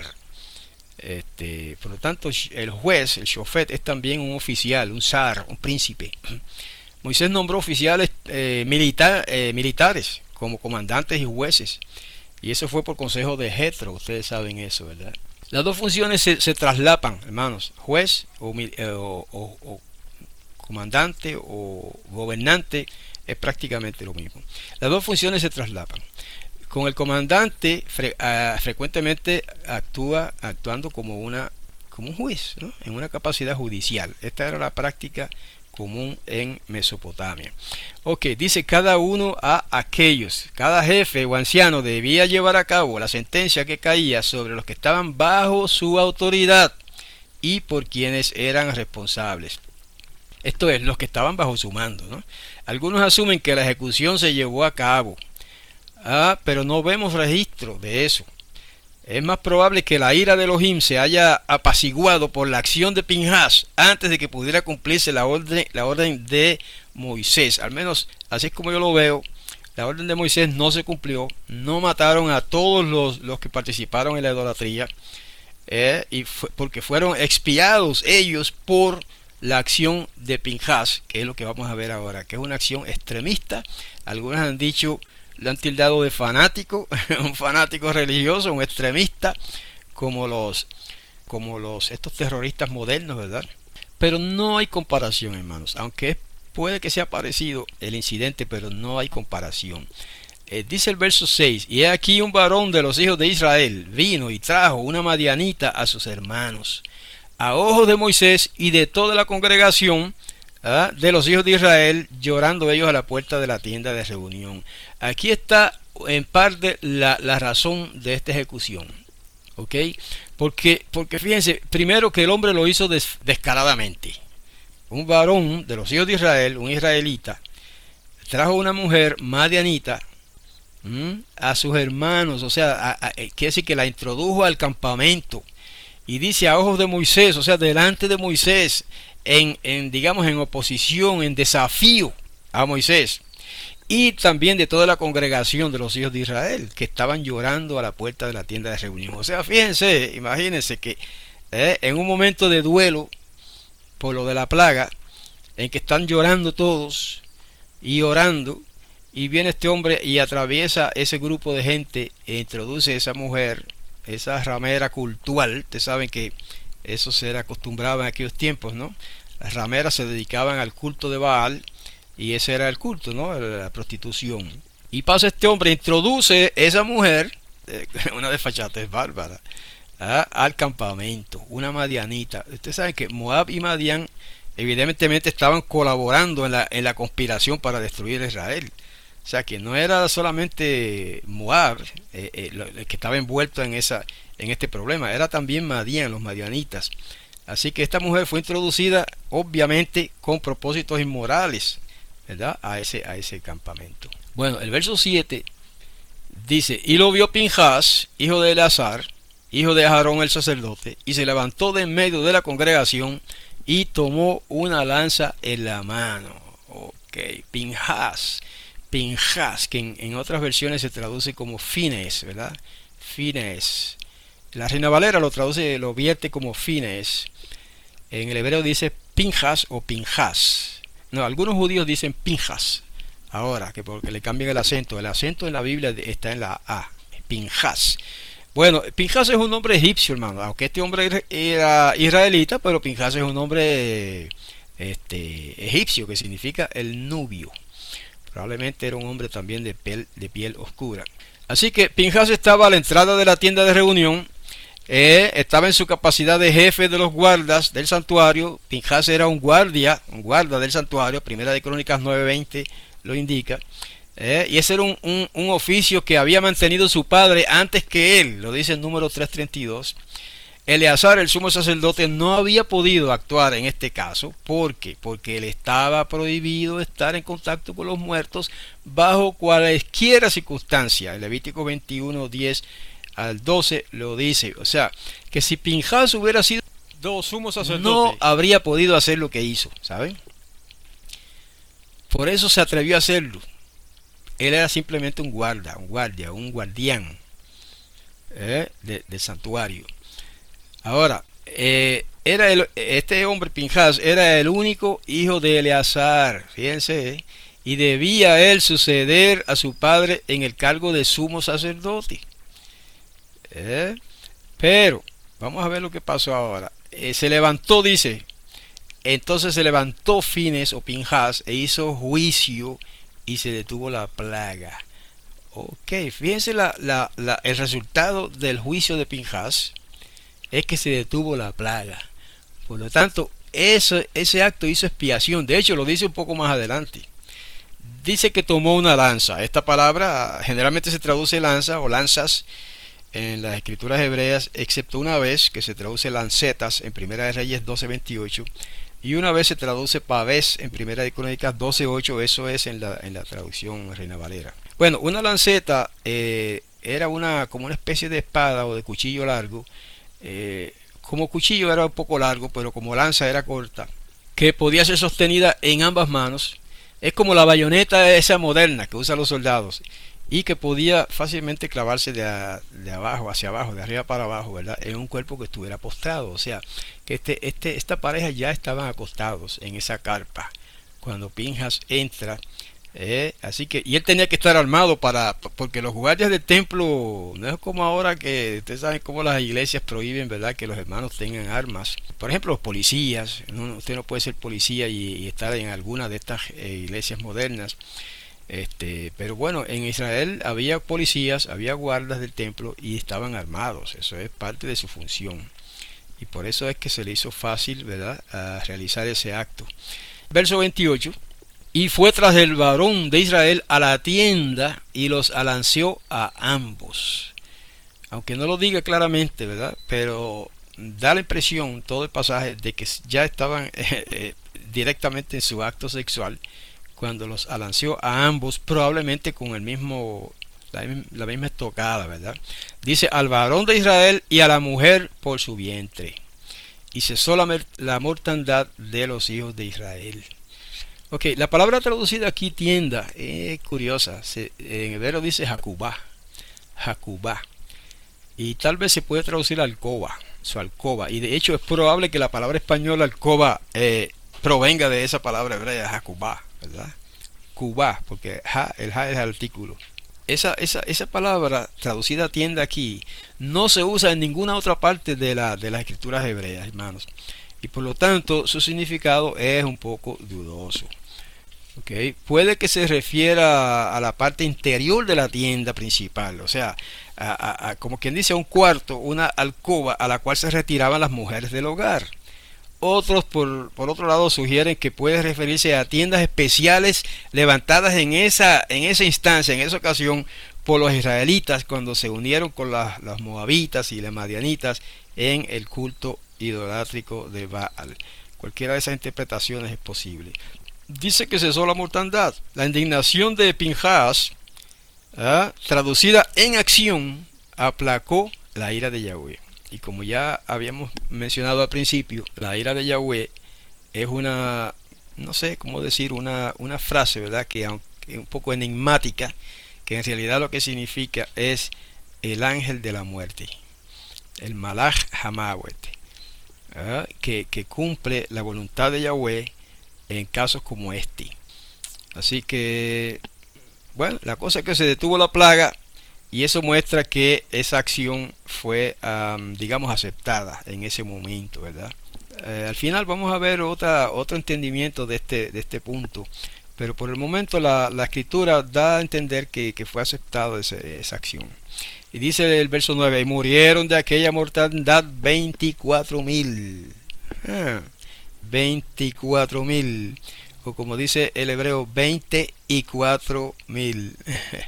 Este, por lo tanto, el juez, el shofet, es también un oficial, un zar, un príncipe. Moisés nombró oficiales eh, militar, eh, militares como comandantes y jueces, y eso fue por consejo de Jetro. Ustedes saben eso, ¿verdad? Las dos funciones se, se traslapan, hermanos, juez o, eh, o, o, o comandante o gobernante, es prácticamente lo mismo. Las dos funciones se traslapan. Con el comandante fre uh, frecuentemente actúa actuando como una como un juez, ¿no?, en una capacidad judicial. Esta era la práctica común en Mesopotamia. Ok, dice cada uno a aquellos, cada jefe o anciano debía llevar a cabo la sentencia que caía sobre los que estaban bajo su autoridad y por quienes eran responsables. Esto es, los que estaban bajo su mando, ¿no? Algunos asumen que la ejecución se llevó a cabo, ah, pero no vemos registro de eso. Es más probable que la ira de Elohim se haya apaciguado por la acción de Pinhas antes de que pudiera cumplirse la orden, la orden de Moisés. Al menos así es como yo lo veo. La orden de Moisés no se cumplió. No mataron a todos los, los que participaron en la idolatría, eh, y fue, porque fueron expiados ellos por la acción de Pinhas, que es lo que vamos a ver ahora, que es una acción extremista. Algunos han dicho, le han tildado de fanático, un fanático religioso, un extremista, como los, como los estos terroristas modernos, ¿verdad? Pero no hay comparación, hermanos, aunque puede que sea parecido el incidente, pero no hay comparación. Eh, dice el verso seis: y he aquí un varón de los hijos de Israel vino y trajo una madianita a sus hermanos, a ojos de Moisés y de toda la congregación, ¿ah?, de los hijos de Israel, llorando ellos a la puerta de la tienda de reunión. Aquí está en parte la, la razón de esta ejecución, ¿ok? Porque, porque fíjense, primero que el hombre lo hizo des, descaradamente. Un varón de los hijos de Israel, un israelita, trajo una mujer madianita, ¿Mm? A sus hermanos, o sea, a, a, quiere decir que la introdujo al campamento. Y dice a ojos de Moisés, o sea, delante de Moisés, en, en digamos, en oposición, en desafío a Moisés. Y también de toda la congregación de los hijos de Israel, que estaban llorando a la puerta de la tienda de reunión. O sea, fíjense, imagínense que eh, en un momento de duelo por lo de la plaga, en que están llorando todos y orando, y viene este hombre y atraviesa ese grupo de gente e introduce a esa mujer, esa ramera cultural. Ustedes saben que eso se era acostumbrado en aquellos tiempos, ¿no? Las rameras se dedicaban al culto de Baal, y ese era el culto, ¿no? La prostitución. Y pasa este hombre, introduce a esa mujer, eh, una desfachatez bárbara, ¿ah? Al campamento, una madianita. Ustedes saben que Moab y Madián evidentemente estaban colaborando en la, en la conspiración para destruir a Israel. O sea que no era solamente Moab eh, eh, el que estaba envuelto en, esa, en este problema, era también Madián, los madianitas. Así que esta mujer fue introducida obviamente con propósitos inmorales, ¿verdad? A ese, a ese campamento. Bueno, el verso siete dice: y lo vio Pinjas, hijo de Eleazar, hijo de Aarón el sacerdote, y se levantó de en medio de la congregación y tomó una lanza en la mano. Ok, Pinjas. Pinjas, que en, en otras versiones se traduce como Fines, ¿verdad? Fines. La Reina Valera lo traduce, lo vierte como Fines. En el hebreo dice Pinjas o Pinjas. No, algunos judíos dicen Pinjas. Ahora, que porque le cambian el acento. El acento en la Biblia está en la A. Pinjas. Bueno, Pinjas es un nombre egipcio, hermano. Aunque este hombre era israelita, pero Pinjas es un nombre este, egipcio, que significa el nubio. Probablemente era un hombre también de piel, de piel oscura. Así que Pinjas estaba a la entrada de la tienda de reunión. Eh, estaba en su capacidad de jefe de los guardas del santuario. Pinjas era un guardia, un guarda del santuario. Primera de Crónicas nueve veinte lo indica. Eh, y ese era un, un, un oficio que había mantenido su padre antes que él. Lo dice el número trescientos treinta y dos. Eleazar, el sumo sacerdote, no había podido actuar en este caso. ¿Por qué? Porque le estaba prohibido estar en contacto con los muertos bajo cualesquiera circunstancia. El Levítico veintiuno, diez al doce lo dice. O sea, que si Pinjas hubiera sido sumo sacerdote, no habría podido hacer lo que hizo, ¿saben? Por eso se atrevió a hacerlo. Él era simplemente un guarda, un guardia, un guardián ¿eh? de, del santuario. Ahora, eh, era el, este hombre Pinjas era el único hijo de Eleazar, fíjense, ¿eh? Y debía él suceder a su padre en el cargo de sumo sacerdote. ¿Eh? Pero, vamos a ver lo que pasó ahora. Eh, se levantó, dice, entonces se levantó Fines o Pinjas e hizo juicio y se detuvo la plaga. Ok, fíjense la, la, la, el resultado del juicio de Pinjas. Es que se detuvo la plaga. Por lo tanto, ese, ese acto hizo expiación. De hecho, lo dice un poco más adelante. Dice que tomó una lanza. Esta palabra generalmente se traduce lanza o lanzas en las escrituras hebreas, excepto una vez que se traduce lancetas en Primera de Reyes doce veintiocho, y una vez se traduce pavés en Primera de Crónicas doce ocho. Eso es en la, en la traducción Reina Valera. Bueno, una lanceta eh, era una como una especie de espada o de cuchillo largo. Eh, como cuchillo era un poco largo, pero como lanza era corta, que podía ser sostenida en ambas manos. Es como la bayoneta esa moderna que usan los soldados, y que podía fácilmente clavarse de, a, de abajo hacia abajo, de arriba para abajo, ¿verdad? En un cuerpo que estuviera postrado. O sea, que este, este, esta pareja ya estaban acostados en esa carpa cuando Pinjas entra. Eh, así que, y él tenía que estar armado para, porque los guardias del templo no es como ahora que ustedes saben cómo las iglesias prohíben, ¿verdad?, que los hermanos tengan armas. Por ejemplo, los policías, no, usted no puede ser policía y, y estar en alguna de estas eh, iglesias modernas. Este, pero bueno, en Israel había policías, había guardas del templo y estaban armados. Eso es parte de su función. Y por eso es que se le hizo fácil, ¿verdad?, a realizar ese acto. Verso veintiocho. Y fue tras el varón de Israel a la tienda y los alanceó a ambos. Aunque no lo diga claramente, ¿verdad?, pero da la impresión, todo el pasaje, de que ya estaban eh, eh, directamente en su acto sexual cuando los alanceó a ambos, probablemente con el mismo la, la misma estocada, ¿verdad? Dice al varón de Israel y a la mujer por su vientre. Y cesó la, la mortandad de los hijos de Israel. Ok, la palabra traducida aquí, tienda, es curiosa. Se, en hebreo dice Jacubá. Jacubá. Y tal vez se puede traducir alcoba, su alcoba. Y de hecho es probable que la palabra española alcoba eh, provenga de esa palabra hebrea, Jacubá, ¿verdad? Cubá, porque ja, el ja es el artículo. Esa, esa, esa palabra traducida tienda aquí no se usa en ninguna otra parte de, la, de las escrituras hebreas, hermanos. Y por lo tanto su significado es un poco dudoso. Okay. Puede que se refiera a la parte interior de la tienda principal, o sea, a, a, a, como quien dice, un cuarto, una alcoba a la cual se retiraban las mujeres del hogar. Otros, por, por otro lado, sugieren que puede referirse a tiendas especiales levantadas en esa, en esa instancia, en esa ocasión, por los israelitas cuando se unieron con las, las moabitas y las madianitas en el culto idolátrico de Baal. Cualquiera de esas interpretaciones es posible. Dice que cesó la mortandad. La indignación de Pinjas, ¿eh? traducida en acción, aplacó la ira de Yahweh. Y como ya habíamos mencionado al principio, la ira de Yahweh es una, no sé cómo decir, una, una frase, ¿verdad? Que aunque es un poco enigmática, que en realidad lo que significa es el ángel de la muerte, el Malach Hamawet, ¿eh? que, que cumple la voluntad de Yahweh en casos como este. Así que, bueno, la cosa es que se detuvo la plaga y eso muestra que esa acción fue, um, digamos, aceptada en ese momento, ¿verdad? Eh, al final vamos a ver otra, otro entendimiento de este, de este punto, pero por el momento la, la escritura da a entender que, que fue aceptada esa, esa acción. Y dice el verso nueve, y murieron de aquella mortandad veinticuatro mil. Ah. veinticuatro mil, o como dice el hebreo, veinte y cuatro mil.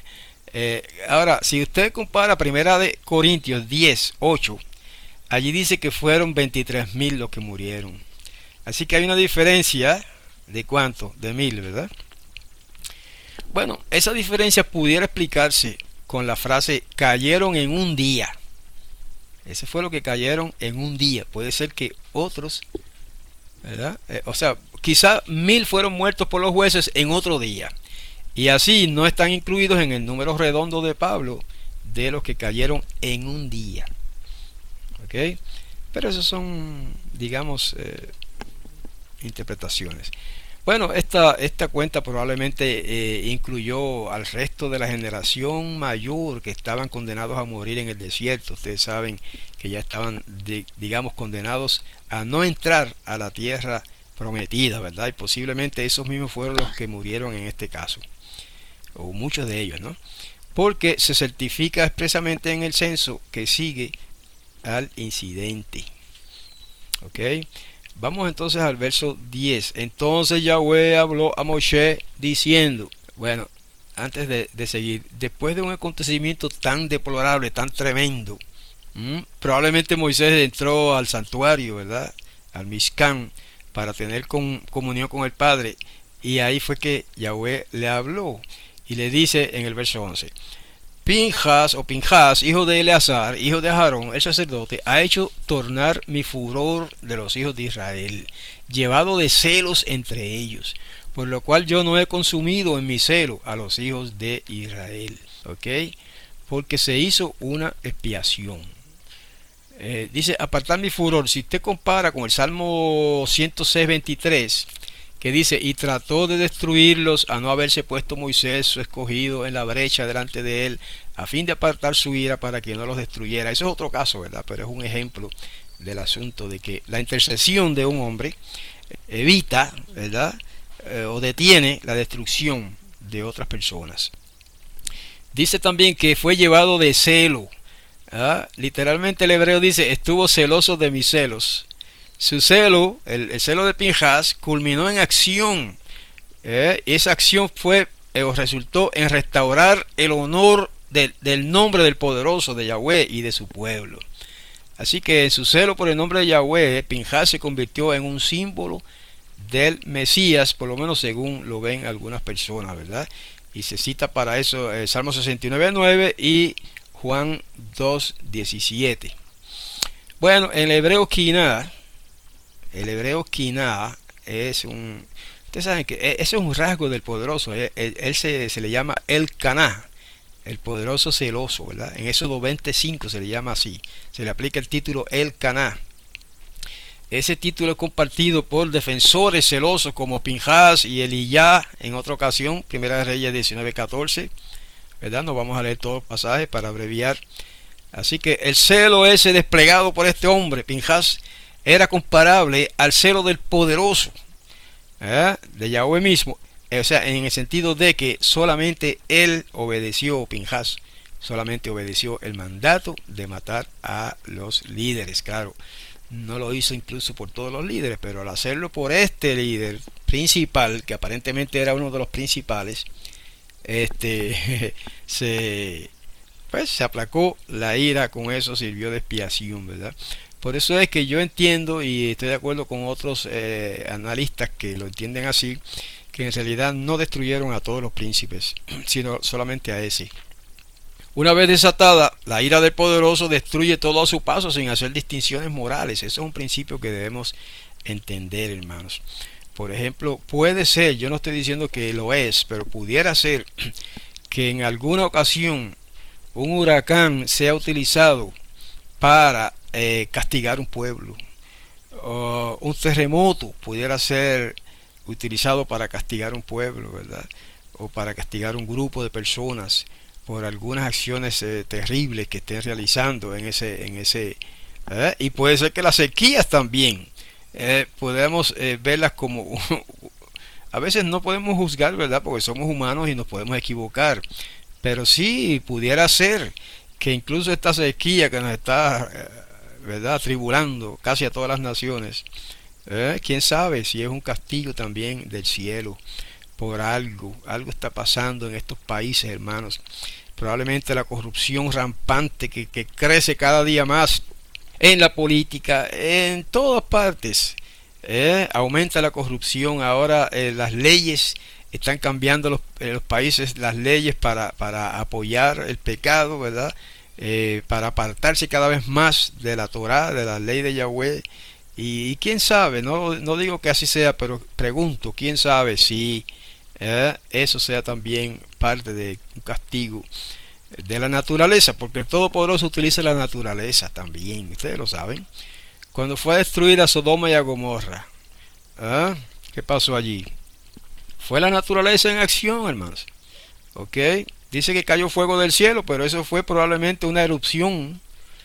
eh, ahora, si usted compara Primera de Corintios diez, ocho, allí dice que fueron veintitrés mil los que murieron. Así que hay una diferencia de cuánto, de mil, ¿verdad? Bueno, esa diferencia pudiera explicarse con la frase cayeron en un día. Ese fue lo que cayeron en un día. Puede ser que otros, ¿verdad? Eh, o sea, quizá mil fueron muertos por los jueces en otro día. Y así no están incluidos en el número redondo de Pablo de los que cayeron en un día. ¿Ok? Pero esas son, digamos, eh, interpretaciones. Bueno, esta, esta cuenta probablemente eh, incluyó al resto de la generación mayor que estaban condenados a morir en el desierto. Ustedes saben que ya estaban, de, digamos, condenados a no entrar a la tierra prometida, ¿verdad? Y posiblemente esos mismos fueron los que murieron en este caso, o muchos de ellos, ¿no? Porque se certifica expresamente en el censo que sigue al incidente. ¿Ok? Vamos entonces al verso diez. Entonces Yahweh habló a Moshe diciendo, bueno, antes de, de seguir, después de un acontecimiento tan deplorable, tan tremendo, ¿m? probablemente Moisés entró al santuario, ¿verdad? Al Mishkan, para tener con, comunión con el Padre, y ahí fue que Yahweh le habló y le dice en el verso once, Pinjas o Pinjas, hijo de Eleazar, hijo de Aarón, el sacerdote, ha hecho tornar mi furor de los hijos de Israel, llevado de celos entre ellos, por lo cual yo no he consumido en mi celo a los hijos de Israel. ¿Ok? Porque se hizo una expiación. Eh, dice, apartar mi furor. Si usted compara con el Salmo ciento seis, veintitrés, que dice, y trató de destruirlos a no haberse puesto Moisés, su escogido, en la brecha delante de él, a fin de apartar su ira para que no los destruyera. Eso es otro caso, ¿verdad? Pero es un ejemplo del asunto de que la intercesión de un hombre evita, ¿verdad? Eh, o detiene la destrucción de otras personas. Dice también que fue llevado de celo. ¿Ah? Literalmente el hebreo dice, estuvo celoso de mis celos. Su celo, el, el celo de Pinjas, culminó en acción. ¿Eh? Esa acción fue eh, o resultó en restaurar el honor de, del nombre del poderoso de Yahweh y de su pueblo. Así que en su celo por el nombre de Yahweh, Pinjas se convirtió en un símbolo del Mesías, por lo menos según lo ven algunas personas, ¿verdad? y se cita para eso el Salmo sesenta y nueve nueve y Juan dos diecisiete. Bueno, en el hebreo Kiná, el hebreo Kiná es un, ustedes saben que ese es un rasgo del poderoso. Él, él, él se, se le llama el Caná, el poderoso celoso, ¿verdad? En Éxodo veinticinco se le llama así, se le aplica el título el Caná. Ese título es compartido por defensores celosos como Pinhas y Eliyá en otra ocasión, Primera de Reyes diecinueve catorce, ¿verdad? No vamos a leer todos los pasajes para abreviar. Así que el celo ese desplegado por este hombre, Pinhas, era comparable al celo del poderoso, ¿eh? de Yahweh mismo. O sea, en el sentido de que solamente él obedeció, Pinhas, solamente obedeció el mandato de matar a los líderes. Claro, no lo hizo incluso por todos los líderes, pero al hacerlo por este líder principal, que aparentemente era uno de los principales, este se pues se aplacó la ira, con eso sirvió de expiación, ¿verdad? Por eso es que yo entiendo, y estoy de acuerdo con otros eh, analistas que lo entienden así, que en realidad no destruyeron a todos los príncipes, sino solamente a ese. Una vez desatada, la ira del poderoso destruye todo a su paso sin hacer distinciones morales. Eso es un principio que debemos entender, hermanos. Por ejemplo, puede ser, yo no estoy diciendo que lo es, pero pudiera ser que en alguna ocasión un huracán sea utilizado para eh, castigar un pueblo. O un terremoto pudiera ser utilizado para castigar un pueblo, ¿verdad? O para castigar un grupo de personas por algunas acciones eh, terribles que estén realizando en ese, en ese, ¿eh? Y puede ser que las sequías también eh, podemos eh, verlas como a veces no podemos juzgar, ¿verdad? Porque somos humanos y nos podemos equivocar, pero sí pudiera ser que incluso esta sequía que nos está, eh, ¿verdad?, atribulando casi a todas las naciones, ¿eh? Quién sabe si es un castigo también del cielo por algo, algo está pasando en estos países, hermanos. Probablemente la corrupción rampante que, que crece cada día más en la política, en todas partes, ¿eh? Aumenta la corrupción. Ahora eh, las leyes están cambiando los, en los países, las leyes para, para apoyar el pecado, ¿verdad? Eh, para apartarse cada vez más de la Torá, de la ley de Yahweh. Y, y quién sabe, no, no digo que así sea, pero pregunto, quién sabe si eh, eso sea también parte de un castigo de la naturaleza, porque el Todopoderoso utiliza la naturaleza también, ustedes lo saben. Cuando fue a destruir a Sodoma y a Gomorra, ¿eh? ¿Qué pasó allí? Fue la naturaleza en acción, hermanos. ¿Ok? Dice que cayó fuego del cielo, pero eso fue probablemente una erupción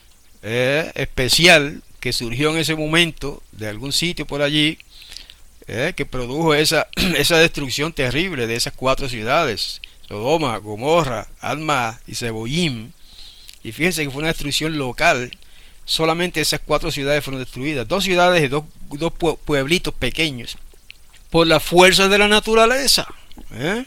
eh, especial que surgió en ese momento de algún sitio por allí, eh, que produjo esa, esa destrucción terrible de esas cuatro ciudades, Sodoma, Gomorra, Adma y Zeboyim. Y fíjense que fue una destrucción local. Solamente esas cuatro ciudades fueron destruidas, dos ciudades y dos, dos pueblitos pequeños, por la fuerza de la naturaleza, ¿eh?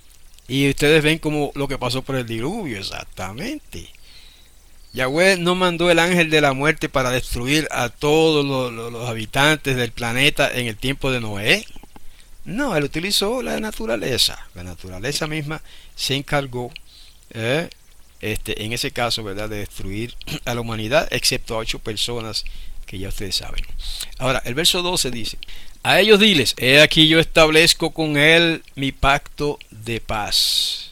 Y ustedes ven como lo que pasó por el diluvio, exactamente. Yahweh no mandó el ángel de la muerte para destruir a todos los, los, los habitantes del planeta en el tiempo de Noé. No, él utilizó la naturaleza. La naturaleza misma se encargó, eh, este, en ese caso, ¿verdad?, de destruir a la humanidad, excepto a ocho personas que ya ustedes saben. Ahora, el verso doce dice: a ellos diles, he aquí yo establezco con él mi pacto de paz.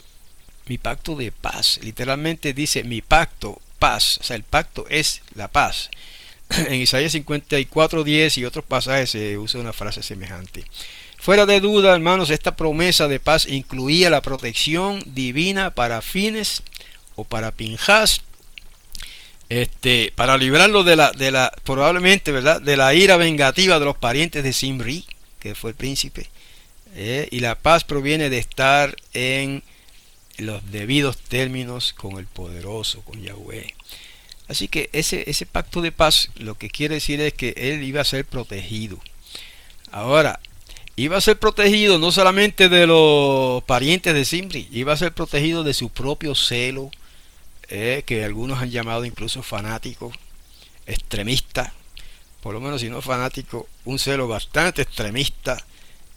Mi pacto de paz, literalmente dice mi pacto, paz, o sea, el pacto es la paz. En Isaías cincuenta y cuatro diez y otros pasajes se usa una frase semejante. Fuera de duda, hermanos, esta promesa de paz incluía la protección divina para fines o para Pinhas, este, para librarlo de la, de la, probablemente, ¿verdad?, de la ira vengativa de los parientes de Zimri, que fue el príncipe, eh, y la paz proviene de estar en los debidos términos con el poderoso, con Yahweh. Así que ese, ese pacto de paz lo que quiere decir es que él iba a ser protegido. Ahora, iba a ser protegido no solamente de los parientes de Zimri, iba a ser protegido de su propio celo, eh, que algunos han llamado incluso fanático, extremista, por lo menos si no fanático, un celo bastante extremista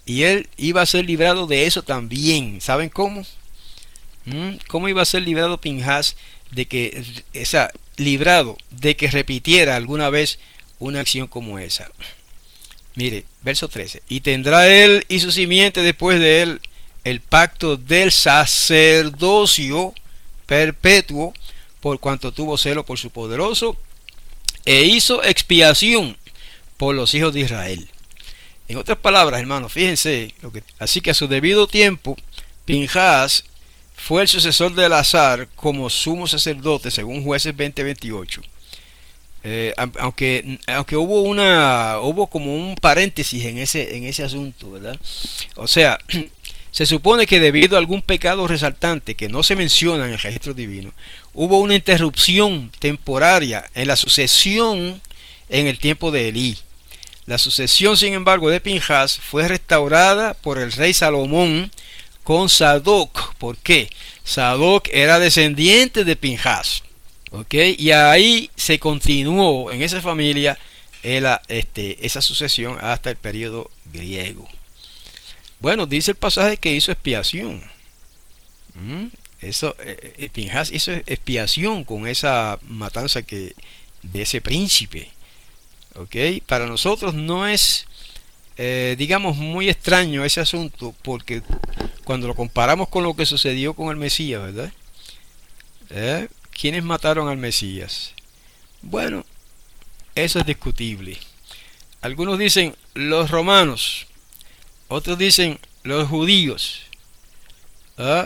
y él iba a ser librado de eso también. ¿Saben cómo? ¿Mm? ¿Cómo iba a ser librado Pinhas de que, esa, librado de que repitiera alguna vez una acción como esa? Mire, verso trece. Y tendrá él y su simiente después de él el pacto del sacerdocio perpetuo, por cuanto tuvo celo por su poderoso, e hizo expiación por los hijos de Israel. En otras palabras, hermanos, fíjense, lo que, así que a su debido tiempo, Pinhas fue el sucesor de Eleazar como sumo sacerdote, según Jueces veinte veintiocho. Eh, aunque aunque hubo una hubo como un paréntesis en ese en ese asunto, ¿verdad? O sea, se supone que debido a algún pecado resaltante que no se menciona en el registro divino, hubo una interrupción temporaria en la sucesión en el tiempo de Elí. La sucesión, sin embargo, de Pinhas fue restaurada por el rey Salomón con Sadoc. ¿Por qué? Sadoc era descendiente de Pinhas. ¿Ok? Y ahí se continuó en esa familia el, este, esa sucesión hasta el periodo griego. Bueno, dice el pasaje que hizo expiación. ¿Mm? Eso, eh, Pinhas hizo expiación con esa matanza que, de ese príncipe. ¿Ok? Para nosotros no es, eh, digamos, muy extraño ese asunto, porque cuando lo comparamos con lo que sucedió con el Mesías, ¿verdad? ¿Eh? ¿Quiénes mataron al Mesías? Bueno, eso es discutible. Algunos dicen los romanos, otros dicen los judíos, ¿ah?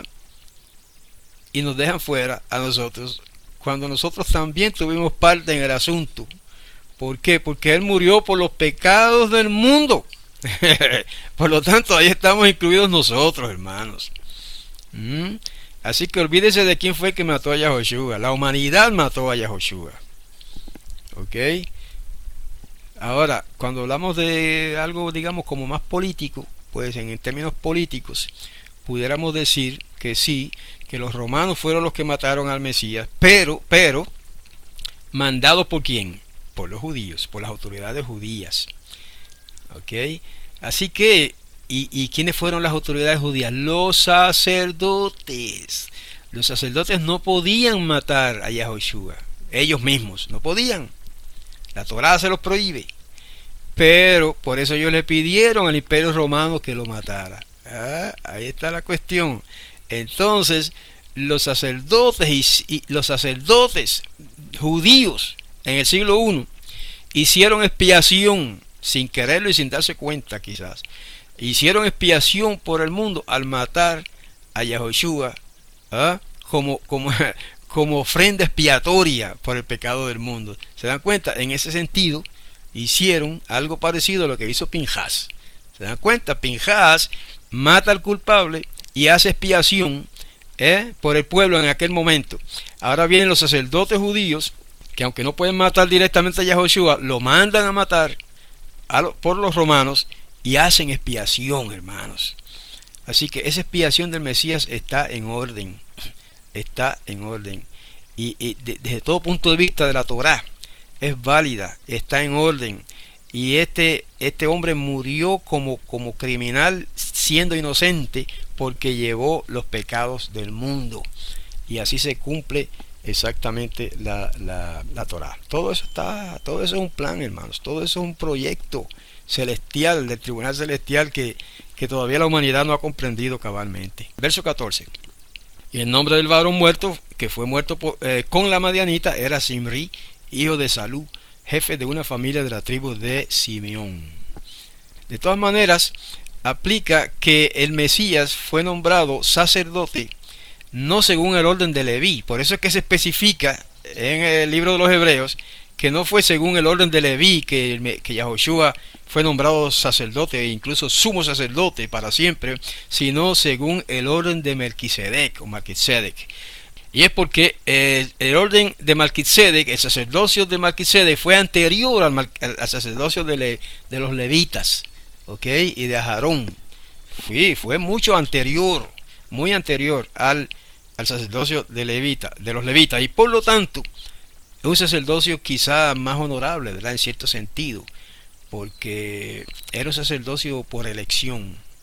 Y nos dejan fuera a nosotros, cuando nosotros también tuvimos parte en el asunto. ¿Por qué? Porque él murió por los pecados del mundo. Por lo tanto, ahí estamos incluidos nosotros, hermanos. ¿Mm? Así que olvídese de quién fue que mató a Yahoshua. La humanidad mató a Yahoshua. ¿Ok? Ahora, cuando hablamos de algo, digamos, como más político, pues en términos políticos, pudiéramos decir que sí, que los romanos fueron los que mataron al Mesías, pero, pero, mandados por quién? Por los judíos, por las autoridades judías. ¿Ok? Así que, ¿y, y quiénes fueron las autoridades judías? Los sacerdotes. Los sacerdotes no podían matar a Yahoshua. Ellos mismos no podían. La Torá se los prohíbe. Pero por eso ellos le pidieron al Imperio Romano que lo matara. Ah, ahí está la cuestión. Entonces, los sacerdotes y, y los sacerdotes judíos en el siglo primero hicieron expiación, sin quererlo y sin darse cuenta quizás, hicieron expiación por el mundo al matar a Yahoshua, ¿ah? como, como, como ofrenda expiatoria por el pecado del mundo. ¿Se dan cuenta? En ese sentido hicieron algo parecido a lo que hizo Pinhas. ¿Se dan cuenta? Pinhas mata al culpable y hace expiación ¿eh? por el pueblo en aquel momento. Ahora vienen los sacerdotes judíos, que aunque no pueden matar directamente a Yahoshua, lo mandan a matar a lo, por los romanos y hacen expiación, hermanos. Así que esa expiación del Mesías está en orden, está en orden. Y, y de, desde todo punto de vista de la Torá, es válida, está en orden. Y este, este hombre murió como, como criminal, siendo inocente, porque llevó los pecados del mundo. Y así se cumple exactamente la, la, la Torá. Todo eso está, todo eso es un plan, hermanos. Todo eso es un proyecto celestial, del tribunal celestial que, que todavía la humanidad no ha comprendido cabalmente. Verso catorce. Y el nombre del varón muerto, que fue muerto por, eh, con la madianita, era Simri, hijo de Salú, jefe de una familia de la tribu de Simeón. De todas maneras, aplica que el Mesías fue nombrado sacerdote no según el orden de Leví. Por eso es que se especifica en el libro de los Hebreos que no fue según el orden de Leví que, que Yahoshua fue nombrado sacerdote e incluso sumo sacerdote para siempre, sino según el orden de Melquisedec o Melquisedec. Y es porque eh, el orden de Melquisedec, el sacerdocio de Melquisedec, fue anterior al, al sacerdocio de, le, de los levitas, ¿ok? Y de Aarón. Sí, fue mucho anterior, muy anterior al, al sacerdocio de, levita, de los levitas. Y por lo tanto, es un sacerdocio quizá más honorable, ¿verdad? En cierto sentido, porque era un sacerdocio por elección.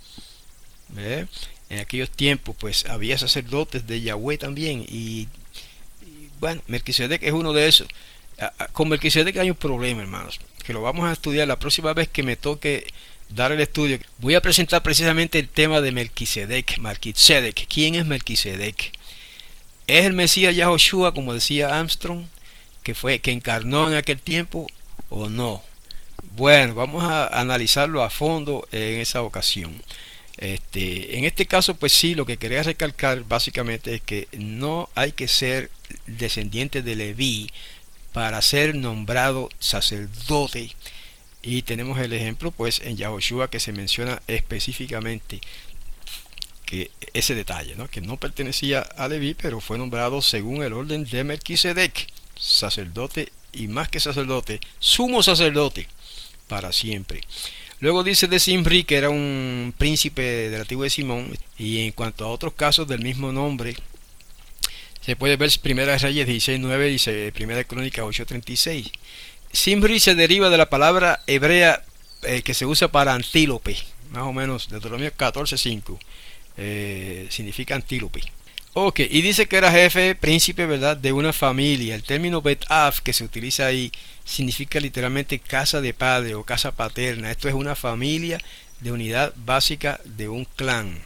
¿Ve? En aquellos tiempos pues había sacerdotes de Yahweh también, y, y bueno, Melquisedec es uno de esos. Con Melquisedec hay un problema, hermanos, que lo vamos a estudiar la próxima vez que me toque dar el estudio. Voy a presentar precisamente el tema de Melquisedec. Melquisedec, ¿quién es Melquisedec? ¿Es el Mesías Yahoshua, como decía Armstrong, que fue que encarnó en aquel tiempo, o no? Bueno, vamos a analizarlo a fondo en esa ocasión. Este, en este caso, pues sí, lo que quería recalcar básicamente es que no hay que ser descendiente de Leví para ser nombrado sacerdote. Y tenemos el ejemplo pues en Yahoshua, que se menciona específicamente que ese detalle, ¿no? Que no pertenecía a Leví, pero fue nombrado según el orden de Melquisedec, sacerdote, y más que sacerdote, sumo sacerdote para siempre. Luego dice de Zimri, que era un príncipe de la tribu de Simón. Y en cuanto a otros casos del mismo nombre, se puede ver Primera de Reyes dieciséis nueve y Primera de Crónicas ocho treinta y seis. Zimri se deriva de la palabra hebrea eh, que se usa para antílope, más o menos de Deuteronomio catorce cinco, eh, significa antílope. Ok, y dice que era jefe, príncipe, ¿verdad?, de una familia. El término Bet-Av que se utiliza ahí significa literalmente casa de padre o casa paterna. Esto es una familia de unidad básica de un clan.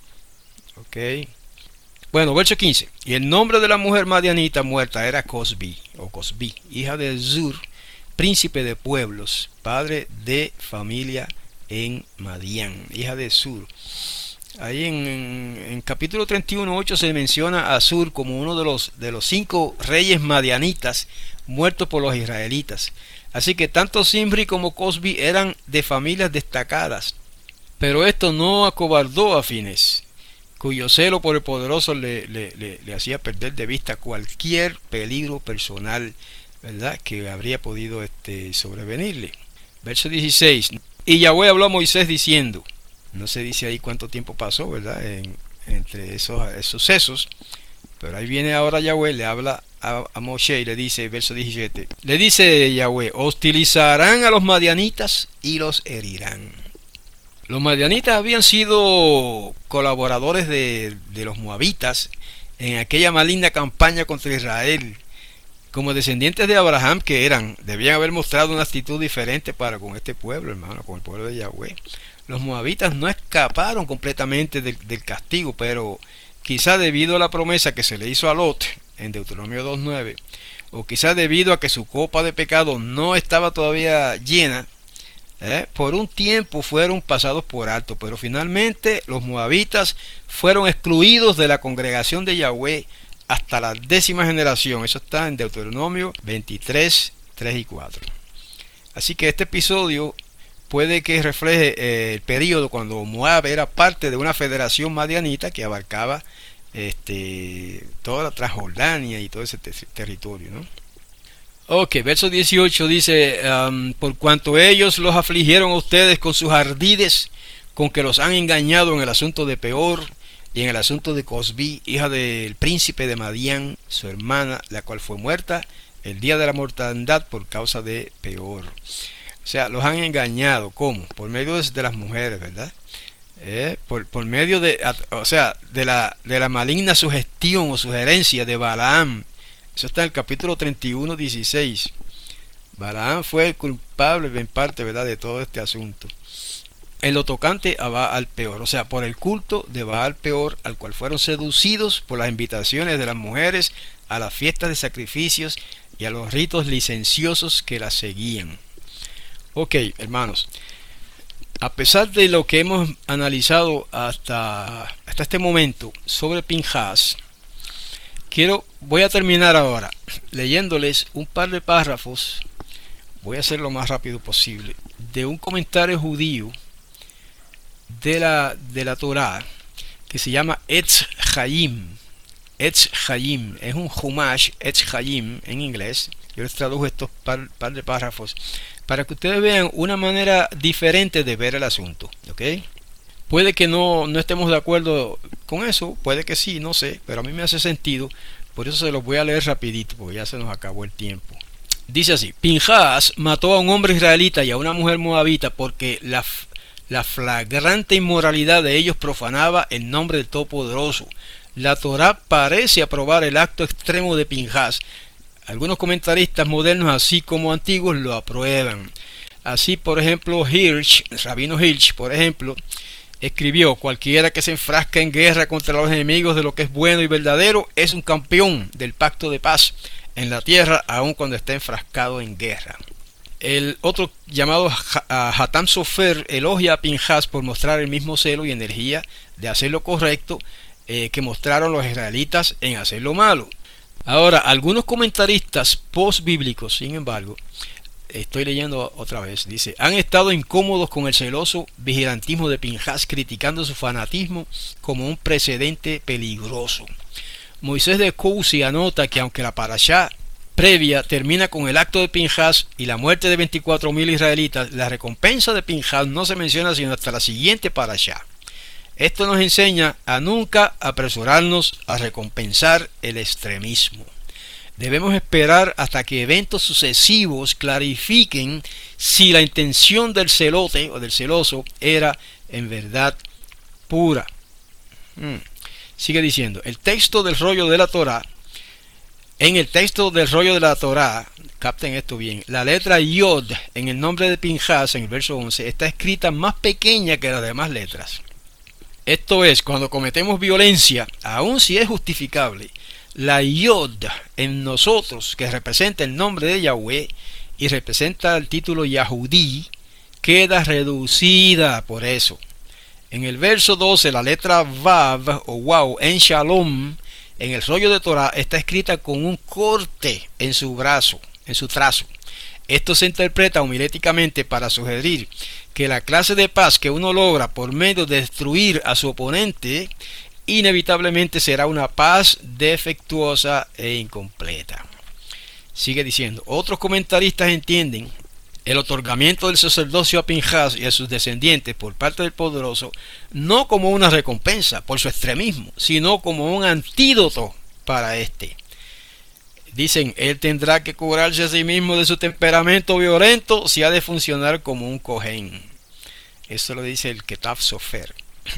Ok. Bueno, verso quince. Y el nombre de la mujer madianita muerta era Cosbi, o Cosbi, hija de Zur, príncipe de pueblos, padre de familia en Madián, hija de Zur. Ahí en, en, en capítulo treinta y uno ocho se menciona a Zur como uno de los, de los cinco reyes madianitas muertos por los israelitas. Así que tanto Zimri como Cosbi eran de familias destacadas. Pero esto no acobardó a Finés, cuyo celo por el poderoso le, le, le, le hacía perder de vista cualquier peligro personal, ¿verdad?, que habría podido este, sobrevenirle. Verso dieciséis. Y Yahweh habló a Moisés diciendo, no se dice ahí cuánto tiempo pasó, ¿verdad?, en, entre esos, esos sucesos, pero ahí viene ahora Yahweh, le habla a, a Moshe y le dice, verso diecisiete, le dice Yahweh, hostilizarán a los madianitas y los herirán. Los madianitas habían sido colaboradores de, de los moabitas en aquella maligna campaña contra Israel. Como descendientes de Abraham que eran, debían haber mostrado una actitud diferente para con este pueblo, hermano, con el pueblo de Yahweh. Los moabitas no escaparon completamente del, del castigo, pero quizá debido a la promesa que se le hizo a Lot en Deuteronomio dos nueve, o quizá debido a que su copa de pecado no estaba todavía llena, ¿eh? por un tiempo fueron pasados por alto, pero finalmente los moabitas fueron excluidos de la congregación de Yahweh hasta la décima generación. Eso está en Deuteronomio veintitrés, tres y cuatro. Así que este episodio puede que refleje eh, el periodo cuando Moab era parte de una federación madianita que abarcaba este, toda la Transjordania y todo ese te territorio, ¿no? Ok, verso dieciocho dice, um, por cuanto ellos los afligieron a ustedes con sus ardides, con que los han engañado en el asunto de Peor y en el asunto de Cosbi, hija del príncipe de Madián, su hermana, la cual fue muerta el día de la mortandad por causa de Peor. O sea, los han engañado. ¿Cómo? Por medio de las mujeres, ¿verdad? Eh, por, por medio de, o sea, de la, de la maligna sugestión o sugerencia de Balaam. Eso está en el capítulo treinta y uno, dieciséis. Balaam fue el culpable en parte, ¿verdad?, de todo este asunto. En lo tocante a Baal Peor, o sea, por el culto de Baal Peor, al cual fueron seducidos por las invitaciones de las mujeres a las fiestas de sacrificios y a los ritos licenciosos que las seguían. Ok, hermanos, a pesar de lo que hemos analizado hasta, hasta este momento sobre Pinhas, quiero, voy a terminar ahora leyéndoles un par de párrafos, voy a hacer lo más rápido posible, de un comentario judío de la, de la Torá que se llama Etz Chaim. Etz Chaim es un Humash, Etz Chaim en inglés. Yo les tradujo estos par, par de párrafos para que ustedes vean una manera diferente de ver el asunto, ¿ok? Puede que no, no estemos de acuerdo con eso, puede que sí, no sé, pero a mí me hace sentido, por eso se los voy a leer rapidito, porque ya se nos acabó el tiempo. Dice así: Pinhas mató a un hombre israelita y a una mujer moabita porque la, La flagrante inmoralidad de ellos profanaba el nombre del Todopoderoso. La Torá parece aprobar el acto extremo de Pinhas. Algunos comentaristas modernos, así como antiguos, lo aprueban. Así, por ejemplo, Hirsch, Rabino Hirsch, por ejemplo, escribió: cualquiera que se enfrasca en guerra contra los enemigos de lo que es bueno y verdadero es un campeón del pacto de paz en la tierra, aun cuando esté enfrascado en guerra. El otro, llamado Hatam Sofer, elogia a Pinhas por mostrar el mismo celo y energía de hacer lo correcto eh, que mostraron los israelitas en hacer lo malo. Ahora, algunos comentaristas post-bíblicos, sin embargo, estoy leyendo otra vez, dice: han estado incómodos con el celoso vigilantismo de Pinhas, criticando su fanatismo como un precedente peligroso. Moisés de Cousi anota que aunque la parashá previa termina con el acto de Pinhas y la muerte de veinticuatro mil israelitas, la recompensa de Pinhas no se menciona sino hasta la siguiente parashá. Esto nos enseña a nunca apresurarnos a recompensar el extremismo. Debemos esperar hasta que eventos sucesivos clarifiquen si la intención del celote o del celoso era en verdad pura. Hmm. Sigue diciendo: el texto del rollo de la Torá, en el texto del rollo de la Torá, capten esto bien, la letra Yod en el nombre de Pinhas, en el verso once, está escrita más pequeña que las demás letras. Esto es, cuando cometemos violencia, aun si es justificable, la Yod en nosotros, que representa el nombre de Yahweh y representa el título Yahudí, queda reducida por eso. En el verso doce, la letra Vav o Waw en Shalom, en el rollo de Torah, está escrita con un corte en su brazo, en su trazo. Esto se interpreta homiléticamente para sugerir que la clase de paz que uno logra por medio de destruir a su oponente inevitablemente será una paz defectuosa e incompleta. Sigue diciendo: otros comentaristas entienden el otorgamiento del sacerdocio a Pinhas y a sus descendientes por parte del Poderoso no como una recompensa por su extremismo, sino como un antídoto para este. Dicen: él tendrá que curarse a sí mismo de su temperamento violento si ha de funcionar como un Cohen. Eso lo dice el Ketaf Sofer.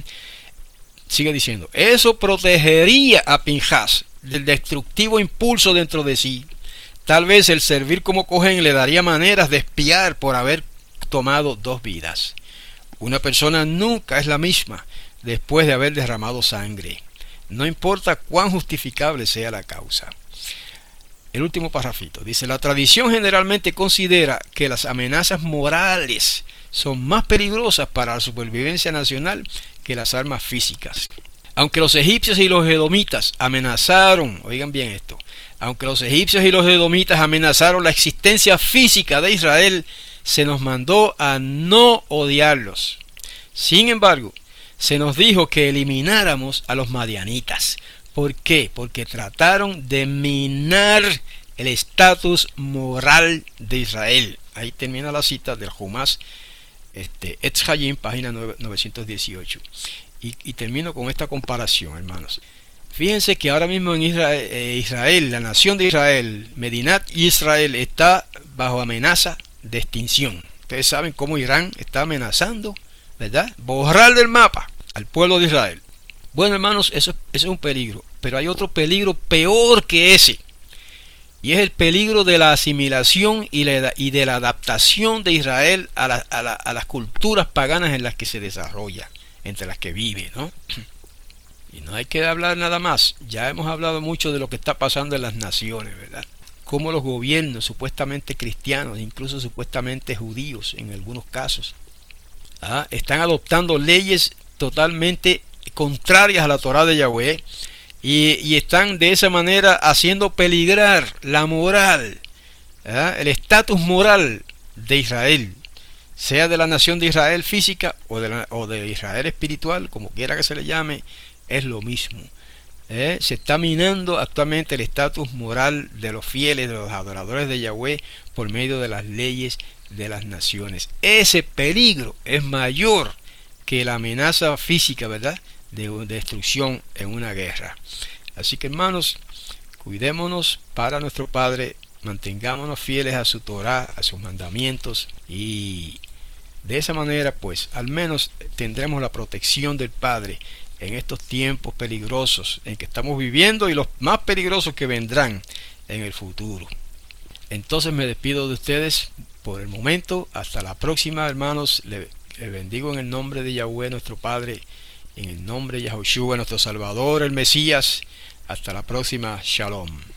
Sigue diciendo: eso protegería a Pinhas del destructivo impulso dentro de sí. Tal vez el servir como Cohen le daría maneras de espiar por haber tomado dos vidas. Una persona nunca es la misma después de haber derramado sangre, no importa cuán justificable sea la causa. El último parrafito dice: la tradición generalmente considera que las amenazas morales son más peligrosas para la supervivencia nacional que las armas físicas. Aunque los egipcios y los edomitas amenazaron, oigan bien esto, aunque los egipcios y los edomitas amenazaron la existencia física de Israel, se nos mandó a no odiarlos. Sin embargo, se nos dijo que elimináramos a los madianitas. ¿Por qué? Porque trataron de minar el estatus moral de Israel. Ahí termina la cita del Humás este, Etz Hayim, página novecientos dieciocho. Y, y termino con esta comparación, hermanos. Fíjense que ahora mismo en Israel, eh, Israel, la nación de Israel, Medinat Israel, está bajo amenaza de extinción. Ustedes saben cómo Irán está amenazando, ¿verdad?, borrar del mapa al pueblo de Israel. Bueno, hermanos, eso, eso es un peligro, pero hay otro peligro peor que ese, y es el peligro de la asimilación y, la, y de la adaptación de Israel a, la, a, la, a las culturas paganas en las que se desarrolla, entre las que vive, ¿no? Y no hay que hablar nada más, ya hemos hablado mucho de lo que está pasando en las naciones, ¿verdad? Cómo los gobiernos supuestamente cristianos, incluso supuestamente judíos en algunos casos, ¿ah?, están adoptando leyes totalmente contrarias a la Torá de Yahweh y, y están de esa manera haciendo peligrar la moral, ¿ah?, el estatus moral de Israel, sea de la nación de Israel física o de, la, o de Israel espiritual, como quiera que se le llame, es lo mismo. ¿Eh? Se está minando actualmente el estatus moral de los fieles, de los adoradores de Yahweh, por medio de las leyes de las naciones. Ese peligro es mayor que la amenaza física, ¿verdad?, de destrucción en una guerra. Así que, hermanos, cuidémonos para nuestro Padre, mantengámonos fieles a su Torá, a sus mandamientos, y De esa manera, pues, al menos tendremos la protección del Padre en estos tiempos peligrosos en que estamos viviendo y los más peligrosos que vendrán en el futuro. Entonces me despido de ustedes por el momento. Hasta la próxima, hermanos. Le, le bendigo en el nombre de Yahweh nuestro Padre, en el nombre de Yahushua nuestro Salvador, el Mesías. Hasta la próxima. Shalom.